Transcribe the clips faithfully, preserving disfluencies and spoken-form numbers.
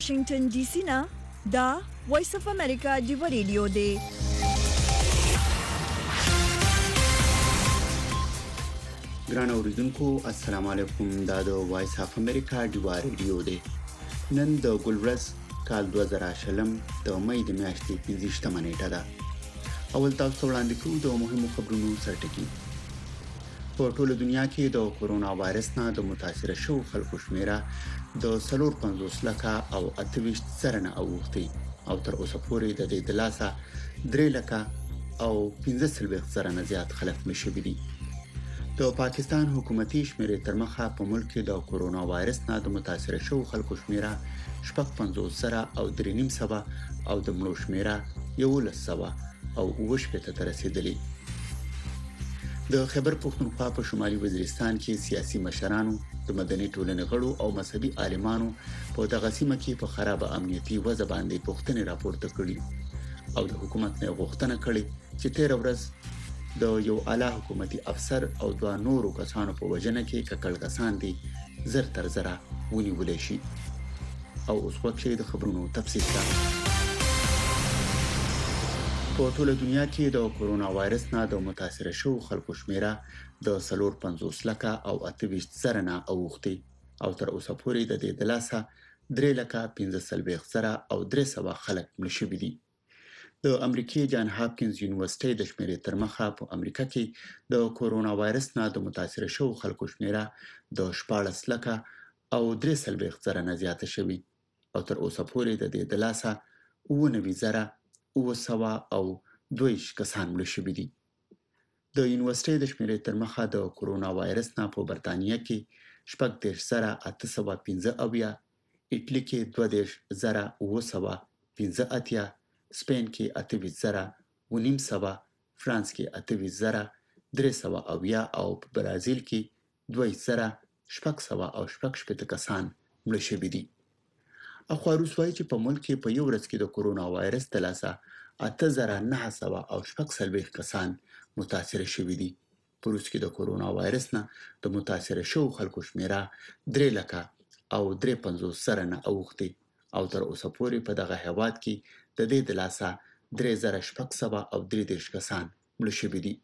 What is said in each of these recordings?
واشنگټن ډي سي نه دا وایس اف امریکا دیو ریډیو دی. ګران اوریدونکو السلام علیکم. دا د وایس اف امریکا دیو ریډیو دی. نن د ګلورس کال دوه زره شلم د مې د میاشتې پنځه نیټه ده. اول تاسو وړاندې کوو د مهمو خبرونو سرټکی. په ټوله دنیا کې د کورونا وایرس نه د متاثر شو خلکو شمیره د څلور پنځوس لکه او اته ویشت زره نه اوښتي او تر اوسه پورې د دې د لاسه درې لکه او پنځه څلوېښت زره نه زیات خلک مړه شوي دي. د پاکستان حکومتي شمیرې تر مخه په ملک کې د کورونا وایرس نه د متاثر شو خلکو شمیره شپږ پنځوس زره او درې نیم سوه او د مړو شمیره یولس سوه او اوه شپېته ته رسیدلې. د خیبر پښتونخوا په شمالي وزیرستان کې سیاسي مشرانو، د مدني ټولنې غړو او مذهبي عالمانو په دغه سیمه کې په خراب امنیتي وضع باندې پوښتنې راپورته کړې او د حکومت نه غوښتنه کړې چې تیر ورځ د یو اعلی حکومتي افسر او دوه نورو کسانو په وژنه کې ککړ کسان دي زر تر زره ونیول شي. او اوس وخت د خبرونو تفصیل ته په ټوله دنیا کې د کورونا وایرس نه د متاثر شو خلکو شمیره د څلور پنځوس لکه او اته ویشت زره نه اوښتي او تر اوسه پورې د دې د لاسه درې لکه پنځه څلوېښت زره او درې سوه خلک مړه شوي دي. د امریکای جان هاپکینز یونیورسيټي د شمیرې تر مخه په امریکا کې د کورونا وایرس نه د متاثر شو خلکو شمیره د شپاړس لکه او درې څلوېښت زره نه زیاته شوي او تر اوسه پورې د دې د لاسه اوه نوي زره اوه سوه او دوه کسان مړه شوي دي. د یونیورسيټي د شمیرې تر مخه د کورونا وایرس نه په برتانیا کې شپږ دېرش زره اته سوه پنځه اویا، ایټالي کې دوه دېرش زره اوه سوه پنځه اتیا، سپین کې اته ویشت زره اوه نیم سوه، فرانس کې اته ویشت زره درې سوه اویا او په برازیل کې دوه ویشت زره شپږ سوه او شپږ شپېته کسان مړه شوي دي. اخوا روس وایي چې په ملک کې په یو ورځ کې د کورونا وایرس د لاسه اته زره نه سوه او شپږ څلوېښت کسان متاثر شوي دي. په روس کې د کورونا وایرس نه د متاثر شو خلکو شمیره درې لکه او درې پنځوس زره نه اوښتي او تر اوسه پورې په دغه هیواد کې د دې د لاسه درې زره شپږ سوه او درې دېرش کسان مړه شوي دي.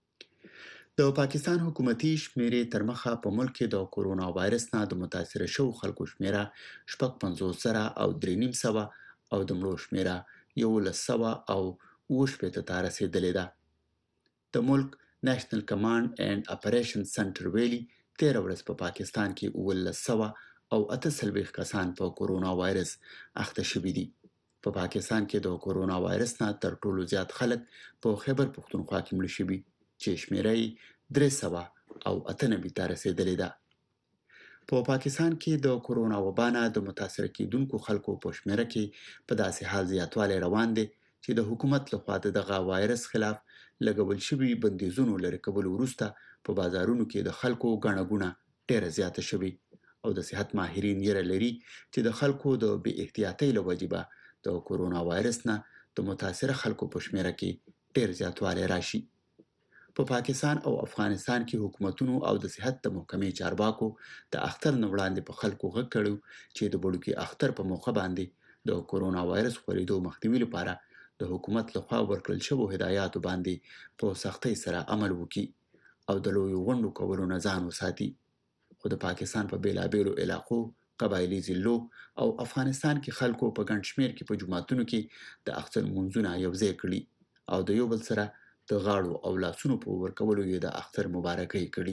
د پاکستان حکومتي شمیرې تر مخه په ملک کې د کورونا وایرس نه د متاثر شو خلکو شمیره شپږ پنځوس زره او درې نیم سوه او د مړو شمیره یولس سوه او اوه شپېته ته رسیدلې ده. د ملک نېشنل کمانډ اینډ اپریشن سنټر ویلي تیر ورځ په پاکستان کې اوولس سوه او اته څلوېښت کسان په کورونا وایرس اخته شوي دي. په پاکستان کې د کورونا وایرس نه تر ټولو زیات خلک په خیبر پښتونخوا کې مړه شوي چې شمیره یې درې سوه او اته نوي ته رسیدلې ده. په پاکستان کې د کورونا وبا نه د متاثر کیدونکو خلکو په شمیره کې په داسې حال زیاتوالی روان دی چې د حکومت لخوا دغه وایرس خلاف لګول شوي بندیزونو لرې کولو وروسته په بازارونو کې د خلکو ګڼه ګوڼه ډیره زیاته شوې او د صحت ماهرین یې لري چې د خلکو د بې احتیاطۍ له وجې به د کورونا وایرس نه د متاثر خلکو په شمیره کې ډیر زیاتوالی راشي. په پا پاکستان او افغانستان کې حکومتونو او د صحت د محکمې چارواکو د اختر نه وړاندې په خلکو غږ کړی چې د بړوکي اختر په موخه باندې د کورونا وایرس خپرېدو مخنیوي لپاره د حکومت لخوا ورکړل شوو هدایاتو باندې په سختۍ سره عمل وکړي او د لویو غونډو کولو نه ځان وساتي. خو د پاکستان په بیلابیلو علاقو، قبایلي ضلعو او افغانستان کې خلکو په ګڼ شمېر کې په جوماتونو کې د اختر لمونځونه یوځای کړي او د یو بل سره د غاړو او لاسونو په ورکولو یې د اختر مبارکۍ کړي.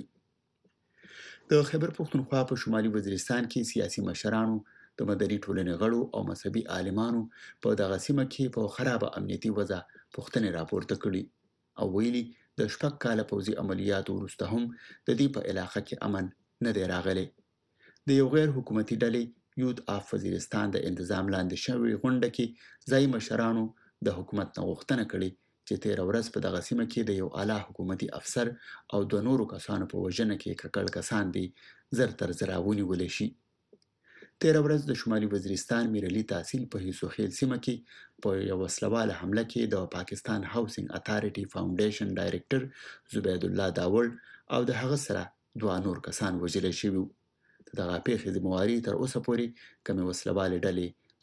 د خیبر پښتونخوا په شمالي وزیرستان کې سیاسي مشرانو، د مدني ټولنې غړو او مذهبي عالمانو په دغه سیمه کې په خراب امنیتي وضع پوښتنې راپورته کړي او ویلي د شپږ کاله پوځي عملیاتو وروسته هم د دې په علاقه کې امن نه دی راغلی. د یو غیر حکومتي ډلې یوت اف وزیرستان د انتظام لاندې شوی غونډه کې ځایي مشرانو د حکومت نه غوښتنه کړې چې تیر ورځ په دغه سیمه کې د یو اعلی حکومتي افسر او دوه نورو کسانو په وژنه کې ککړ کسان دي زر تر زره ونیول شي. تیر ورځ د شمالي وزیرستان میرعلي تحصیل په هیڅو خیل سیمه کې په یو وسلواله حمله کې د پاکستان هاوسینګ اتھارټي فاونډیشن ډایریکټر زبید الله داوړ او د هغه سره دوه نور کسان وژل شوي. دغه پیښې ذمہواري تر اوسه پورې کومې وسلوالې ډلې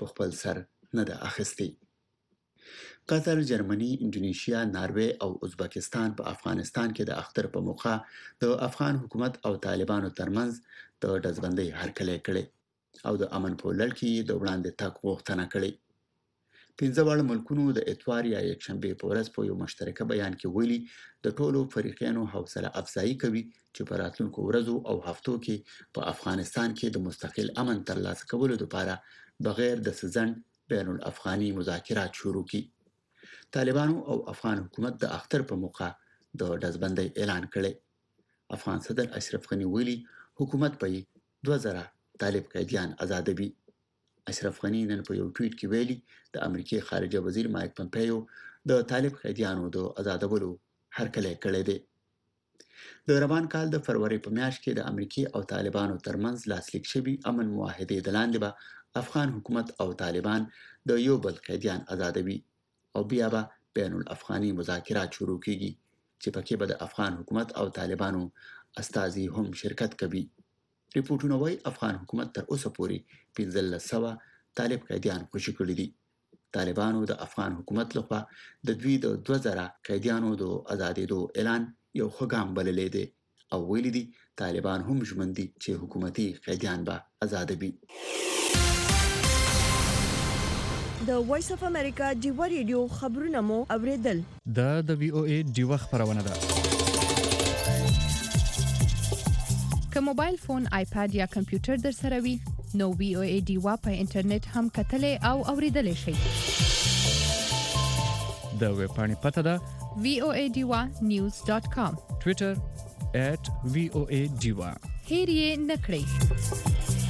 په خپل سر نه ده اخیستې. قطر، جرمني، انډونیشیا، ناروې او ازبکستان په افغانستان کې د اختر په موخه د افغان حکومت او طالبانو ترمنځ د ډزبندۍ هرکلی کړی او د امن په لړ کې د وړاندې تګ غوښتنه کړې. پنځه واړه ملکونو د اتوار یا یکشنبې په ورځ په یو مشترکه بیان کې ویلي د ټولو فریقینو حوصله افزایی کوي چې په راتلونکو ورځو او هفتو کې په افغانستان کې د مستقل امن ترلاسه کولو لپاره بغیر د سزن بین الافغاني مذاکرات شروع کړي. طالبانو او افغان حکومت د اختر په موخه د ډزبندۍ اعلان کړي. افغان صدر اشرف غنی ویلي حکومت به دوه زره طالب قیدیان آزادوي. اشرف غنی نن په یو ټویټ کې ویلي د امریکای خارجه وزیر مایک پمپیو د طالب قیدیانو د آزادولو هرکلی کړی دی. د روان کال د فروری په میاشت کې د امریکای او طالبانو ترمنځ لاسلیک شوي امن معاهدې د لاندې به افغان حکومت او طالبان د یو بل قیدیان آزادوي او بیا به بین الافغاني مذاکرات شروع کیږي چې پکې به د افغان حکومت او طالبانو استازي هم شرکت کوي. ریپورتونه وايي افغان حکومت تر اوسه پورې پنځلس سوه طالب قیدیان خوشي کړي دي. طالبانو د افغان حکومت لخوا د دوی د دوه زره قیدیانو د آزادېدو اعلان یو ښه ګام بللی دی او ویلي دي طالبان هم ژمن دي چې حکومتي قیدیان به آزادوي. د وایس اف امریکا ډیوا ریډیو خبرونه مو اوریدل. دا د وی او ای ډیوا خبرونه ده. که موبایل فون، آیپاد یا کمپیوټر در سره وي نو وی او ای ډیوا په انټرنیټ هم کتلې او اوریدلې شئ. د ویب پاڼې پته ده وی او ای ډیوا نیوز ډاٹ کام. ټویټر ایٹ وی او ای ډیوا. هیر یې نکړئ.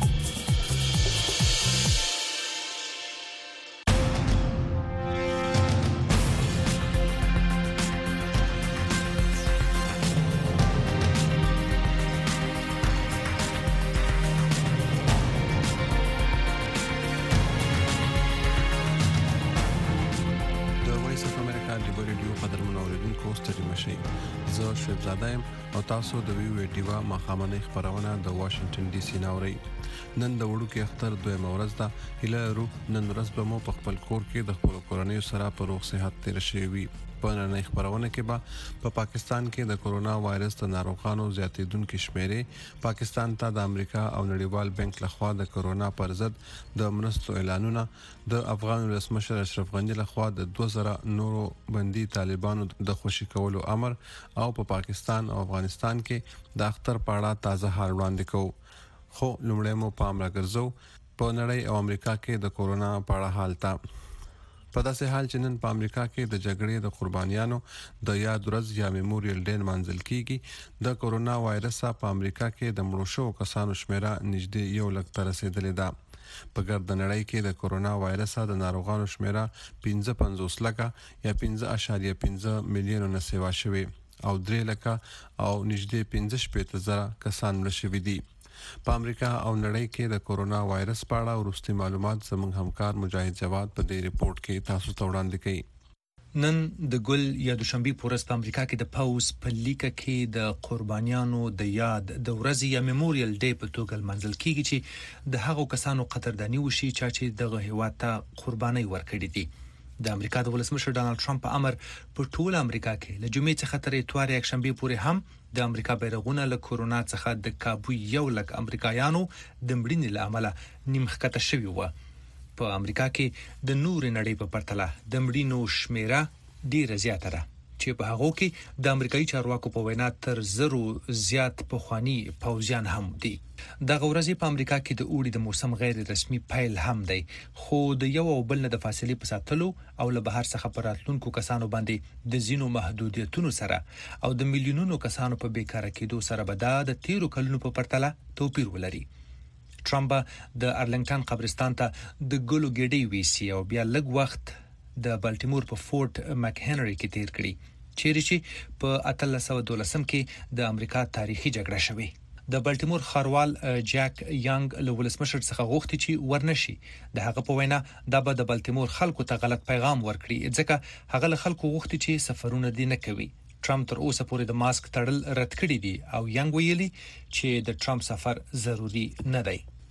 او تاسو د وی وی ډیوا مخامنه خبرونه د واشنگټن ډي سي ناوړي. نن د وړو کې اختر دوه ورځ ده. هله رو نن ورځ به مو په خپل کور کې د خپل کورنۍ سره په روغ صحت تیر شي وي. په نن خبرونه کې به په پا پاکستان کې د کورونا وایرس د ناروغانو زیاتیدونکو شمیرې، پاکستان ته د امریکا او نړیوال بانک لخوا د کورونا پر ضد د مرستو اعلانونه، د افغان ولسمشر اشرف غنی لخوا د دوه زره نورو بندي طالبانو د خوشي کولو امر او په پا پاکستان او افغانستان کې د اختر پاړه تازه حال وړاندې کوو. خو لومړی مو پام راګرځو په نړۍ او امریکا کې د کورونا پاړه حال ته. په داسې حال چې نن په امریکا کې د جګړې د قربانیانو د یاد ورځ یا میموریل ډے منځل کیږي. د کورونا وایرس په امریکا کې د مړو شوو کسانو شمیره نږدې یو لک ته رسیدلې ده. په ګرد نړۍ کې د کورونا وایرس د ناروغانو شمیره پنځه پنځوس لکه یا پنځه اعشاریه پنځه میلیون نه سیوا شوی او درې لکه او نږدې پنځه شپږ زره کسان مړ شوي دي. په امریکا او نړۍ کې د کورونا وایرس په اړه ورستي معلومات زموږ همکار مجاهد جواد په دې ریپورت کې تاسو ته وړاندې کړي. نن د ګل یا دوشنبه پورس په امریکا کې د پاوز په لیکه کې د قربانیانو د یاد د ورځ یا میموریل ډے په توګه منځل کیږي چې د هغو کسانو قدردانی وشي چې دغه هیواد ته قرباني ورکړي دي. د امریکا د ولسمشر ډانلډ ټرمپ په امر په ټول امریکا کې له جمعې څخه تر اتوار یک شنبه پورې هم د امریکا بیرغونه له کورونا څخه د کابو یو لک امریکایانو د مړینې له امله نیمخکته شوي وو. په امریکا کې د نور نړۍ په پرتله د مړینو شمیره ډیره زیاته ده چې په هغه کې د امریکایي چارواکو په وینا تر زرو زیات پخوانی پوځیان هم دي. دغه ورځ په امریکا کې د اوړي د موسم غیر رسمي پیل هم دی، خو د یو او بل نه د فاصلې په ساتلو او له بهر څخه پر راتلونکو کسانو باندې د زینو محدودیتونو سره او د میلیونونو کسانو په بیکاره کېدو سره به دا د تیرو کلونو په پرتله توپیر ولري. ټرمپ د ارلنګټن قبرستان ته د ګلو ګډي ویسي او بیا لږ وخت د بالټیمور په فورټ مک هنري کې تیر کړی، چیرې چې په اتلس سوه دولسم کې د امریکا تاریخي جګړه شوه. د بالټیمور خاروال جاک یانګ له ولسمشر څخه غوښتي چې ورنشي. د هغه په وینا دا به د بالټیمور خلکو ته غلط پیغام ورکړي، ځکه هغه له خلکو غوښتي چې سفرونه دي نه کوي. ټرمپ تر اوسه پورې د ماسک تړل رد کړی دی او یانګ ویلي چې د ټرمپ سفر ضروری نه دی.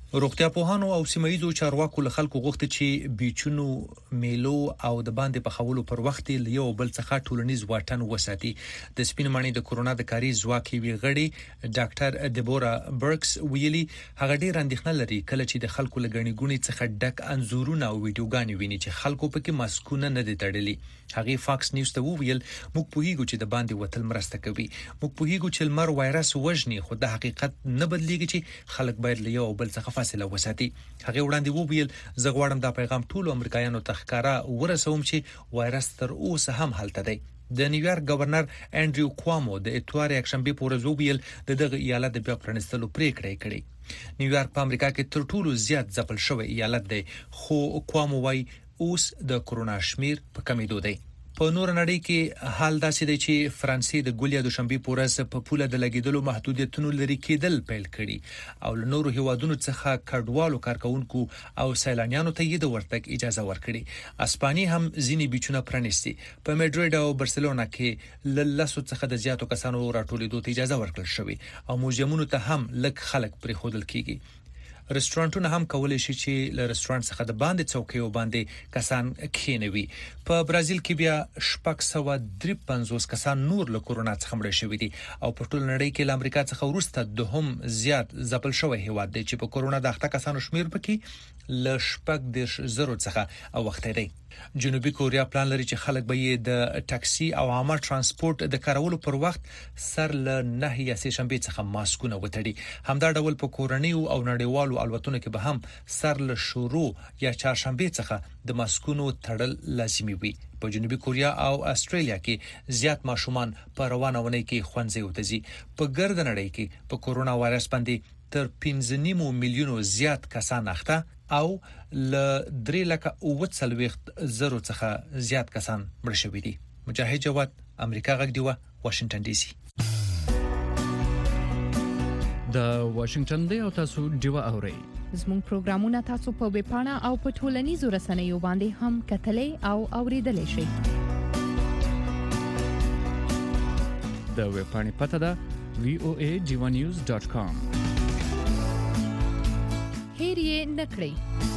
روغتیا پوهانو او سیمایي چارواکو له خلکو غوښتي چې بیچونو میلو او د باندې په خولو پر وخت یو بل څخه ټولنیز واټن وساتي. د سپینمنۍ د کورونا د کاري ځواک وی غړي ډاکټر دیبورا برکس ویلي هغه ډیر اندېښنه لري کله چې د خلکو لګنی ګونی څخه ډک انزورونه او ویډیوګانې ویني چې خلکو پکې ماسکونه نه دي تړلي. هغه فاکس نیوز ته ویل موږ پوهیږو چې د باندې وتل مرسته کوي. موږ پوهیږو چې لمر وایرس وژني خو د حقیقت نه بدلیږي چې خلک باید له یو بل څخه فاصله وساتي. هغه وړاندې وویل زه غواړم دا پیغام ټول امریکایانو ته ښکارا ورسوم چې وایرس تر اوسه هم هلته دی. د نیویارک گورنر انډریو کوامو د اتوار یکشنبه په ورځ وویل د دغه ایالت د بیا پرانستلو پریکړه کړې. نیویارک په امریکا کې تر ټولو زیات ځپل شوی ایالت دی خو کوامو وايي اوس د کورونا شمیر په کمیدو دی. په نور نړۍ کې حال داسې دی چې فرانسې د ګولیا دوشنبه په ورځ په پوله د لګیدلو محدودیتونو لري کېدل پیل کړي او له نورو هیوادونو څخه کډوالو کارکونکو او سیلانیانو ته یې د ورتګ اجازه ورکړي. اسپاني هم ځینې بیچونه پرانیستي. په میډریډ او برسلونا کې له لسو څخه د زیاتو کسانو راټولېدو ته اجازه ورکړل شوې او موزیمونو ته هم لږ خلک پرې خودل کیږي. رستورانټونه هم کولای شي چې له رستورانت څخه د باندې څوکیو باندې کسان کښینوي. په برازیل کې بیا شپږ سوه درې پنځوس کسان نور له کورونا څخه مړ شوي دي او په ټول نړۍ کې له امریکا څخه وروسته دوهم زیات ځپل شوی هیواد دی چې په کورونا د اخته کسانو شمیر پکې له شپږ دېرش زرو څخه اوخته دی. جنوبي کوریا پلان لري چې خلک به یې د ټاکسي او عامه ترانسپورت د کارولو پر وخت سر له نه یا سه شنبه څخه ماسکونه وتړي. همدا ډول په کورنۍ او نړیوالو الوتنو کې به هم سر له شروع یا چهارشنبه څخه د ماسکونو تړل لازمي وي. په جنوبي کوریا او استرالیا کې زیات ماشومان په روانه ونې کې خوندزي وتزي. په ګرد نړۍ کې په کورونا وایرس باندې تر پنځه نیم میلیونو زیات کسان اخته او ل درې لکه اوه څلوېښت زرو څخه زیات کسان مړ شوي دي. مجاهد جواد، امریکا غږ دی، واشنگټن ډي سي. د واشنگټن دی او تاسو دیوا اورئ. زموږ پروګرامونه تاسو په ویب پاڼه او په ټولنیزو رسنیو باندې هم کتلای او اوریدلای شئ. د ویب پاڼې پته ده وی او ای ډیوا نیوز ډاټ کام. هیر یې نکړئ.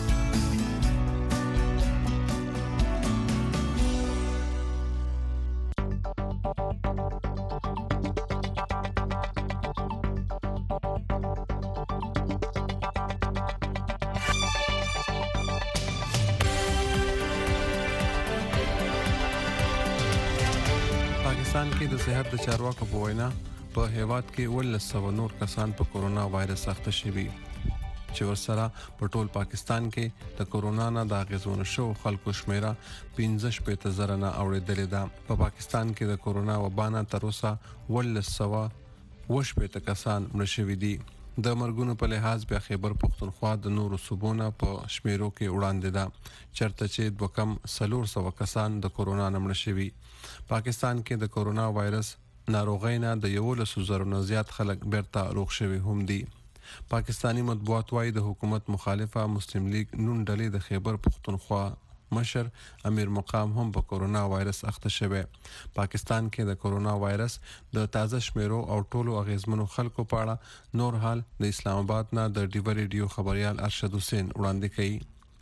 پاکستان کې د صحت د چارواکو په وینا په هیواد کې ولس سو نور کسان په کورونا وایرس اخته شوي چې ورسره په ټول پاکستان کې د کورونا نه د اغیزمنو شو خلکو شمیره پنځه شپېته زره نه اوریدلې ده. په پاکستان کې د کورونا وبا نه تر اوسه ولس سو اوه شپېته کسان مړ شوي دي. د مرګونو په لحاظ بیا خیبر پختونخوا د نورو صوبونو په شمیرو کې وړاندې ده چرته چې دوه کم څلور سوه کسان د کورونا نه مړ شوي. پاکستان کې د کورونا وایرس ناروغۍ نه د یولسو زرو نه زیات خلک بیرته روغ شوي هم دي. پاکستانی مطبوعات وايي د حکومت مخالفه مسلم لیگ نون ډلې د خیبر پختونخوا مشر امیر مقام هم په کورونا وایرس اخته شوی. پاکستان کې د کورونا وایرس د تازه شمیرو او ټولو اغیزمنو خلکو په اړه نور حال د اسلام آباد نه د ډیوا ریډیو خبريال ارشد حسین وړاندې کوي.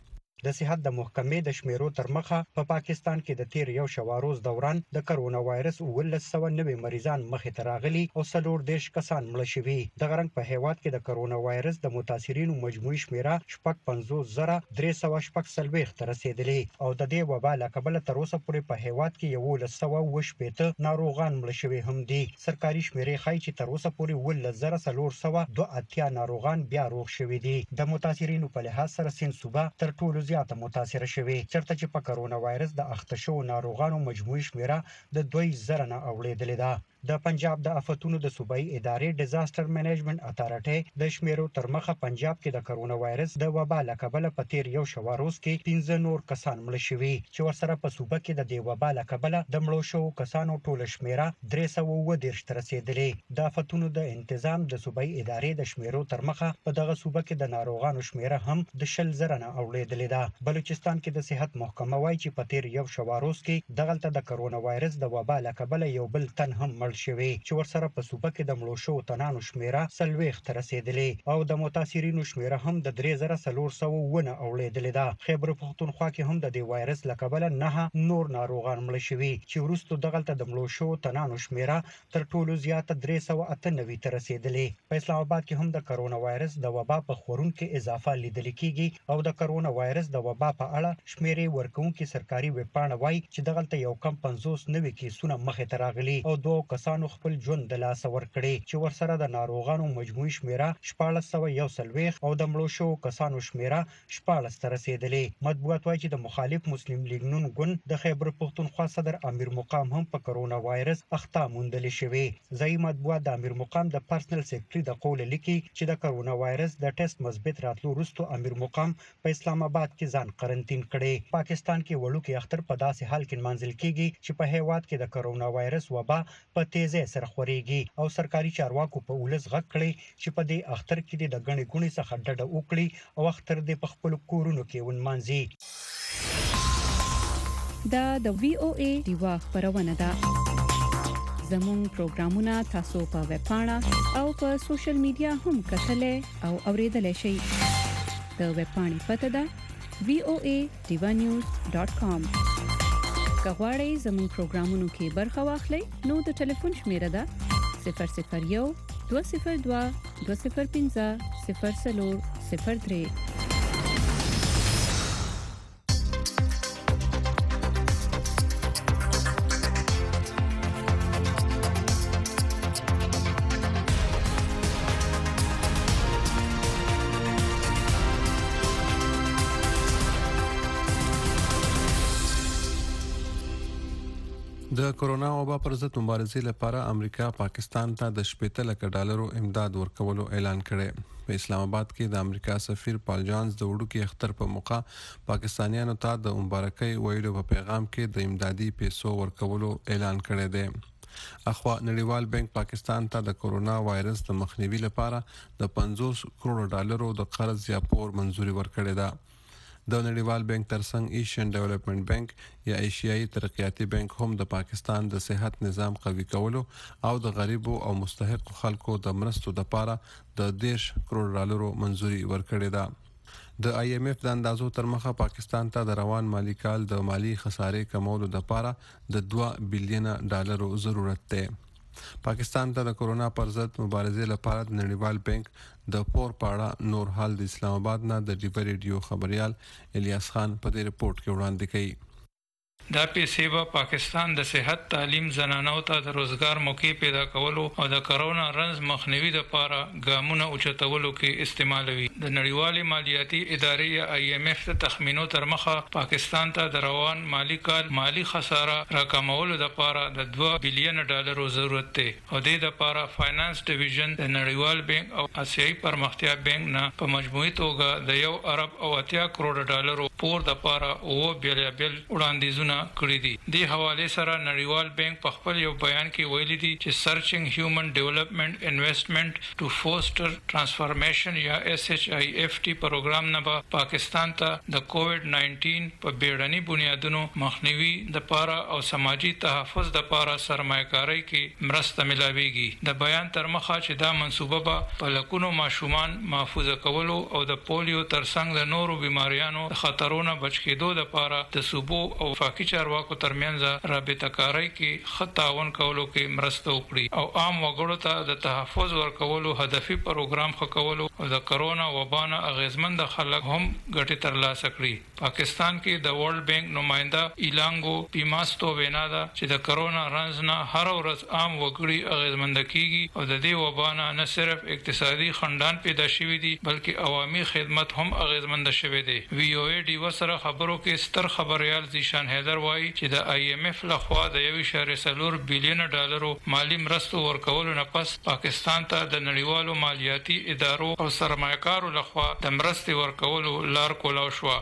د صحت د محکمې د شمیرو تر مخه په پاکستان کې د تیر یو شواروز دوران د کرونا وایرس ولس سو نوي مریضان مخې ته راغلي او څلور دیرش کسان مړه شوي. دغه رنګ په هیواد کې د کرونا وایرس د متاثرینو مجموعي شمیره شپږ پنځوس زره درې سوه شپږ څلوېښت ته رسېدلې او د دې وبا له کبله تر اوسه پورې په هیواد کې یولس سوه اوه شپېته ناروغان مړه شوي هم دي. سرکاري شمیرې ښایي چې تر اوسه پورې اوولس زره څلور سوه دوه اتیا ناروغان بیا روغ شوي دي. د متاثرینو په لحاظ سره سند صوبه تر ټولو زیاته متاثره شوې چرته چې په کرونا وایرس د اخته شو ناروغانو مجموعي شمیره د دوه زره نه اوریدلې ده. د پنجاب د آفتونو د صوبایي ادارې ډیزاستر منیجمنت اتارټي د شمیرو تر مخه پنجاب کې د کرونا وایرس د وبا له کبله په تیر یو شواروز کې پنځه نور کسان مړه شوي چې ورسره په صوبه کې د دې وبا له کبله د مړو شو کسانو ټوله شمیره درې سوه اووه دېرش ته رسېدلې. د آفتونو د انتظام د صوبایي ادارې د شمیرو تر مخه په دغه صوبه کې د ناروغانو شمیره هم د شل زره نه اوریدلې ده. ده. بلوچستان کې د صحت محکمه وایي چې په تیر یو شواروز کې دغلته د کرونا وایرس د وبا له کبله یو بل تن هم مړ شوی چې ورسره په صوبه کې د مړو شو تنانو شمیره څلوېښت ته رسیدلې او د متاثرینو شمیره هم د درې زره څلور سوه ونه اوړېدلې ده. خیبر پښتونخوا کې هم د دې وایرس له کبله نه نور ناروغان مړ شوي چې وروسته دغلته د مړو شو تنانو شمیره تر ټولو زیاته درې سوه اته نوي ته رسیدلې. په اسلام آباد کې هم د کرونا وایرس د وبا په خورونکو اضافه لیدل کیږي او د کرونا وایرس د وبا په اړه شمیرې ورکوونکي سرکاري ویبپاڼه وایي چې دغلته یو کم پنځوس نوي کیسونه مخې ته راغلي او دوه کسانو خپل ژوند د لاسه ورکړي چې ورسره د ناروغانو مجموعي شمیره شپاړس سوه یو څلوېښت او د مړو شوو کسانو شمیره شپاړس ته رسیدلې. مطبوعات وایي چې د مخالف مسلم لیگ نون ګوند د خیبر پښتونخوا صدر امیر مقام هم په کرونا وایرس اخته موندل شوی. ځایي مطبوعات د امیر مقام د پرسنل سیکرټري د قول لیکي چې د کرونا وایرس د ټیسټ مثبت راتلو وروسته امیر مقام په اسلام آباد کې ځان قرنټین کړي. پاکستان کې وړوکی اختر په داسې حال کې منځل کیږي چې په هیواد کې د کرونا وایرس وبا په تیزه سره خوريږي او سرکاري چارواکو په ولس غږ کړي چې په دې اختر کې د غني ګونی څخه ډډه وکړي او اختر دې په خپل کورونو کې ونمانځي. دا د وی او ای دیوا خبرونه ده. زموږ پروګرامونه تاسو په ویب پاڼه او په سوشل میډیا هم کتلای او اوریدلای شئ. د ویب پاڼې پته ده وی او ای دیوا نیوز ډاټ کام. کغواړئ زموږ پروګرامونو کې برخه واخلئ نو د ټلیفون شمیره ده صفر صفر یو دوه صفر دوه دوه صفر پنځه صفر څلور صفر درې. د کرونا وبا پر ضد مبارزې لپاره امریکا پاکستان ته د شپږ لک ډالرو امداد ورکولو اعلان کړی. په اسلام آباد کې د امریکا سفیر پال جانز د وړوکی اختر په موقع پاکستانیانو ته د مبارکۍ ویلو په پیغام کې د امدادي پیسو ورکولو اعلان کړی دی. اخوا نړیوال بانک پاکستان ته د کرونا وایرس د مخنیوي لپاره د پنځوس کروڑ ډالرو د قرض یا پور منزوري ورکړې ده. د نړیوال بانک ترڅنګ ایشین ډیولپمنٹ بانک یا ایشیایي ترقیاتي بانک هم د پاکستان د صحت نظام قوي کولو او د غریبو او مستحق خلکو د مرستو لپاره د دیش کروڑ ډالرو منزوري ورکړې ده. د آی ایم ایف د اندازو تر مخه پاکستان ته د روان مالی کال د مالی خسارې کمولو لپاره د دوه بلین ډالرو ضرورت دی. پاکستان ته د کرونا پر ضد مبارزې لپاره د نړیوال بانک د پور پاړه نور حال د اسلام آباد نه د ډیو ریډیو خبريال الیاس خان په دې رپورت کې وړاندې کړي. دا پیسې به پاکستان د صحت تعلیم زنانو ته د روزګار موقع پیدا کولو او د کرونا رنز مخنیوي لپاره ګامونه اوچتولو کې استعمالوي. د نړیوالې مالیاتي ادارې یا آی ایم ایف تخمینو تر مخه پاکستان ته د روان مالی کال مالی خساره راکمولو لپاره د دوه بلین ډالرو ضرورت دی او د لپاره فاینانس ډیویژن د نړیوال بانک او آسیایي پرمختیا بانک نه په مجموعي توګه د یو ارب او اتیا کروڑ ډالرو پور لپاره او بیل بیل وړاندیزونه کړی دي. د حواله سره نړیوال بانک په خپل یو بیان کې ویلي دي چې سرچینګ هیومن ډیولپمنٹ انویسټمنٹ ټو فوسټر ترانسفارمیشن یا ایس ایچ آی ایف ټي پروګرام نه به پاکستان ته د کووډ نایزده په بیړني بنیادونو مخنیوي د پاره او سماجی تحفظ د پاره سرمایه‌کاري کې مرسته ملاويږي. د بیان تر مخه چې دا منسوبه به په لکونو ماشومان محفوظ کولو او د پولیو ترڅنګ د نورو بیماریانو خطرونو بچ کېدو د پاره د صوبو او فاقي چارواکو ترمنځ رابطه کاری کې خطاون کولو کې مرسته وکړي او عام وګړو ته د تحفظ ورکولو هدفي پروګرام خکولو او د کرونا وبا نه اغیزمند خلک هم ګټه ترلاسه کړي. پاکستان کې د ورلد بانک نمائنده ایلانګو پیماستو وینا ده چې د کرونا رنز نه هر ورځ عام وګړي اغیزمند کیږي او د دې وبا نه صرف اقتصادي خندان پیدا شوی دي بلکې عوامي خدمت هم اغیزمند شوی دي. وی او ای ډی وسره خبرو کې ستر خبريال ذیشان حیدر وایي چې د آی ایم ایف لخوا د یو اشاره څلور بلین ډالرو مالی مرستو ورکولو نه پس پاکستان ته د نړیوالو مالیاتي ادارو او سرمایه‌کارو لخوا د مرستې ورکولو لار کولاو شو. د او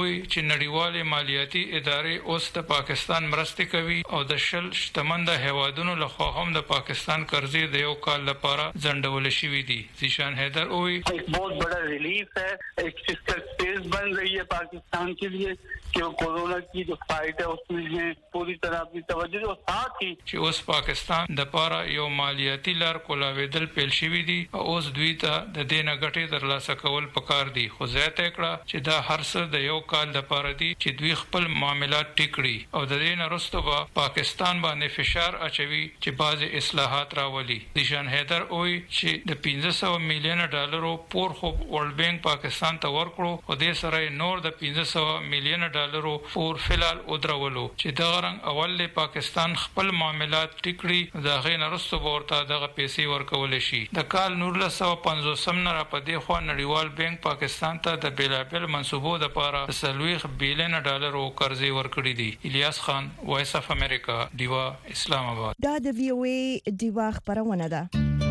وی چې نړیوالې مالیاتي ادارې اوس د پاکستان مرستې کوي او د شل شتمن د هوادونو لخوا هم د پاکستان قرضې د یو کال لپاره ځنډول شوې دي. زیشان حیدر وی एक बहुत बड़ा रिलीफ है, एक फिस्कल स्पेस बन रही है पाकिस्तान के लिए कि कोरोना की जो फाइट है उसमें है पूरी तरह अपनी तवज्जो और साथ ही چې اوس پاکستان د پاره یو مالیاتي لار کولاویدل پیل شوی دي او اوس دوی ته د دې نه ګټې ترلاسه کول پکار دي. خو زیاته کړه چې دا هر څه د یو کال لپاره دي چې دوی خپل معاملات ټیکړي او د دې نه وروسته به پاکستان باندې فشار اچوي چې بعض اصلاحات راولي. زیشان حیدر وی چې د پنځه سوه میلیونه ډالرو پور خو ورلد بانک پاکستان ته ورکړو او د سره نور د پنځه سوه میلیونه ډالرو پور فلال ودرولو چې د غرنګ اول له پاکستان خپل معاملات ټیکړي دا غي نرسته ورته دغه پیسې ورکول شي. د کال نور له سو پنځوس سم نه را پدې خو نړیوال بانک پاکستان ته د بیلابل منسوبو د لپاره سلويخ بیلیون ډالرو قرضې ورکړي دي. الیاس خان وایس اف امریکا دیوا اسلام آباد. دا د وی او ای دیوا خبرونه ده.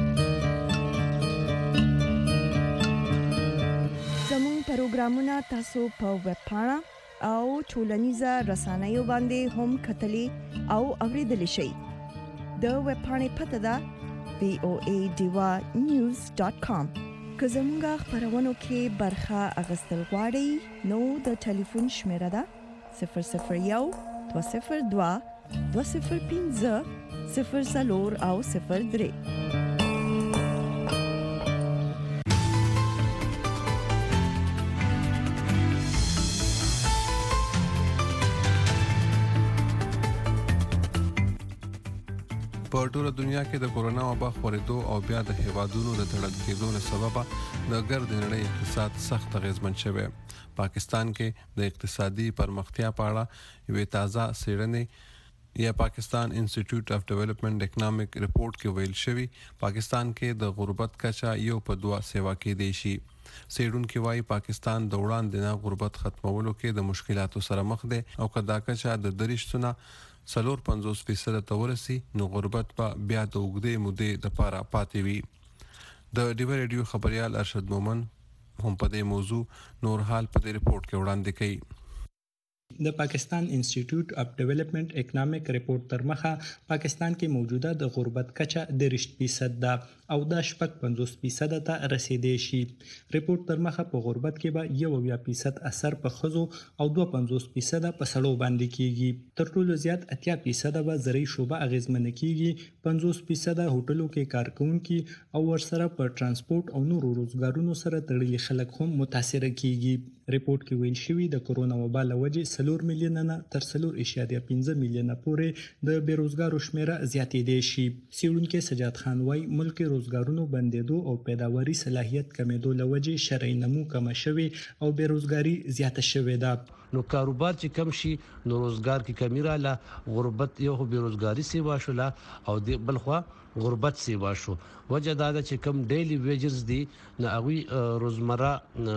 زموږ پروګرامونه تاسو په ویب پاڼه او ټولنیزه رسنیو باندې هم کتلی او اوریدلی شئ. د ویب پاڼې پته ده وی او ای دیوا نیوز ډاټ کام. که زموږ خبرونو کې برخه اخیستل غواړئ نو د ټلیفون شمیره ده صفر صفر یو دوه صفر دوه دوه صفر پنځه صفر څلور او صفر درې. په ټوله دنیا کې د کورونا وبا خورېدو او بیا د هیوادونو د تړل کېدو له سببه د ګرد نړۍ اقتصاد سخت اغیزمن شوی. پاکستان کې د اقتصادي پرمختیا په اړه یوه تازه څېړنې یا پاکستان انسټیټیوټ اف ډیولپمنٹ اکونومیک ریپورت کې ویل شوی پاکستان کې د غربت کچا یو په دوه سیوا کې دی شي. څېړونکو وايي پاکستان د وړاندې نه غربت ختمولو کې د مشکلاتو سره مخ دی او کدا کچا د درشتونه سلور پنځوس فیصد ته ورسي نو غربت په بیا د وګړي مودې د پاره پاتې وي. د ډیو ریډیو خبريال ارشد مومن هم په دې موضوع نور حال په دې ریپورت کې وړاندې کړي. د پاکستان انسټیټیوټ اف ډیولپمنٹ اکونومیک ریپورت تر مخه پاکستان کې موجوده د غربت کچه د رشت فیصد ده او د شپږ پنځوس فیصد ته رسیدې شي. ریپورت تر مخه په غربت کې به یو اویا فیصد اثر په خزو او دوه پنځوس فیصد په سړو باندې کیږي. تر ټولو زیات اتیا فیصد به زرعي شوبه اغیزمن کیږي. پنځوس فیصد هوټلو کې کارکونکي او ورسره په ترانسپورت او نورو روزګارونو سره تړلي خلک هم متاثر کیږي. ریپورت کې ویل شوی د کورونا وبا له وجې سلور میلیونه نه تر سلور اشاریه پنځه میلیونه پورې د بیروزګارو شمیره زیاتېدې شي. څېړونکي سجاد خان وايي ملک روزګارونو بندېدو او پیداواري صلاحیت کمیدو له وجې شرعي نمو کم شوی او بیروزګاری زیاته شوې ده. نو کاروبار چې کم شي نو روزګار کې کمی رااله، غربت یو بیروزګاری سیوا شولا او د بلخوا غربت سیوا شو. وجه دا ده چې کم ډیلی ویجز دي نه اوی روزمره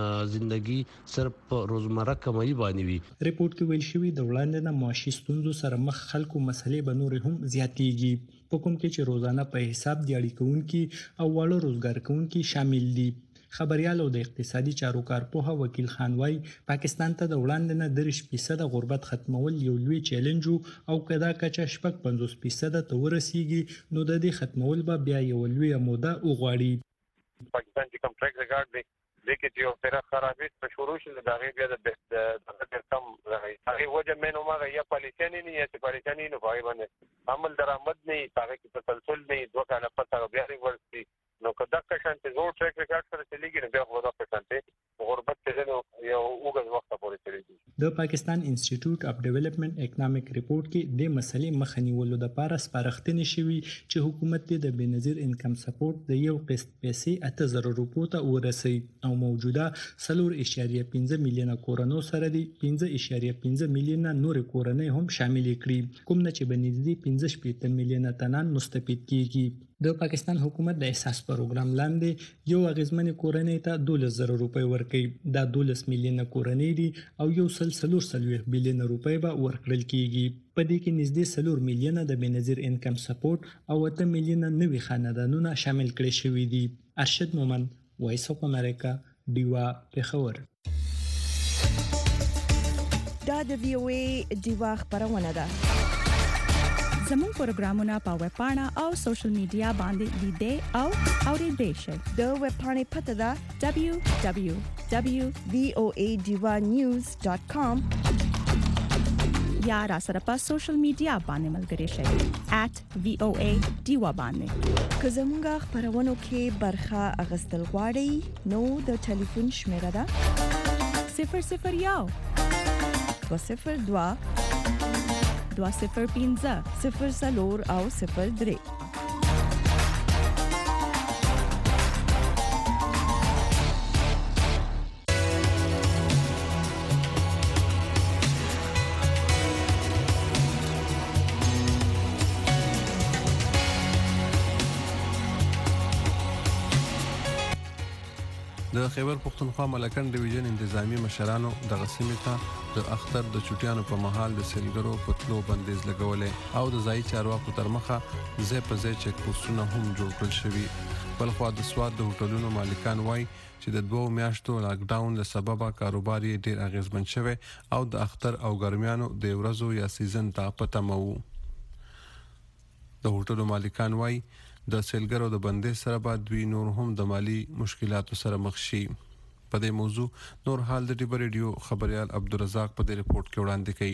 زندگی صرف روزمره کمایي باندې وي. ریپورت کې ویل شوی د وړاندې نه معاشي ستونزو سره مخ خلکو مسلې به نور هم زیاتېږي. په کوم کې چې روزانه په حساب دیاړي کوونکي او واړه روزګار کوونکي شامل دي. خبريال او د اقتصادي چارو کارپوه وکیل خان وايي پاکستان ته د وړاندې نه درش فیصد غربت ختمول یو لوی چیلنج او کدا کچا شپږ پنځوس فیصد ته ورسیږي نو د دې ختمول به بیا یو لوی موده وغواړي. پاکستان چې کوم ټریک ریکارډ دی دغه چې یو فرق خرابې په شروع شل د هغه بیا د دغه کم هغه وجه مینو ما یا پالیسیانی نه یا پالیسیانی نو پای باندې عمل درآمد نه هغه کې تسلسل نه دوه کاله پته بیا ورسي نو کدا که شانته زو ټریک ریکارډ سره چلیږي نو بیا خو دا شانته غربت ته نو یو وګړي وخت پورې چلیږي. د پاکستان انسټیټیوټ اف ډیولپمنٹ اکونومیک ریپورت کې د مسلې مخنیولو د لپاره سپارښتنې شوي چې حکومت د بنظیر انکم سپورټ د یو قسط پیسې اته زره روپو ته ورسي او موجوده سلور اشاریه پنځه میلیونه کورونو سره دی پنځه اشاریه پنځه میلیونه نور کورنۍ هم شامل کړي کوم نه چې بنځدي پنځه شپږ میلیونه تنان مستفید کیږي. د پاکستان حکومت د احساس پروګرام لاندې یو اغیزمن کورنۍ ته دولس زره روپۍ ورکړي. دا دولس میلیونه کورنۍ دي او یو سل سلور سلوي بیلیون روپۍ به ورکړل کیږي. په دې کې نږدې سلور میلیونه د بنظیر انکم سپورټ او اته میلیونه نوي خاندانونه شامل کړي شوي دي. ارشد مومن وایس اف امریکا دیوا پېښور. دا د وی او ای دیوا خبرونه ده. زموږ پروګرامونه په ویب پاڼه او سوشل میډیا باندې لیدئ او اوریدئ شئ. د ویب پاڼې پته ده دبليو دبليو دبليو ډاٹ وی او ای دیوا نیوز ډاټ کام یا را سره په سوشل میډیا باندې ملګري شئ ایٹ وی او ای دیوا باندې. که زموږ خبرونو کې برخه اغستل غواړئ نو د ټلیفون شمیره ده صفر صفر یو دو صفر دو دو صفر پنځه صفر څلور او صفر درې. د خیبر پختونخوا ملکن ډیویژن انتظامی مشرانو د غسیمه ته د اختر د چټیانو په محل د سیلګرو پتلو بندیز لګولې او د ځای چارواکو تر مخه زې په زې چک پوسټونه هم جوړ کړل شوي. بل خو د سواد د هوټلونو مالکان وایي چې د دوو میاشتو لاک ډاون له سببه کاروبار یې ډیر اغیزمن شوی او د اختر او ګرمیانو د ورځو یا سیزن ته پته مو. د هوټلو مالکان وایي د سیلګرو د بندیز سره بعد دوی نور هم د مالی مشکلاتو سره مخ شي. په دې موضوع نور حال د ډیبر ریډیو خبريال عبدالرزاق په دې ریپورت کې وړاندې کړي.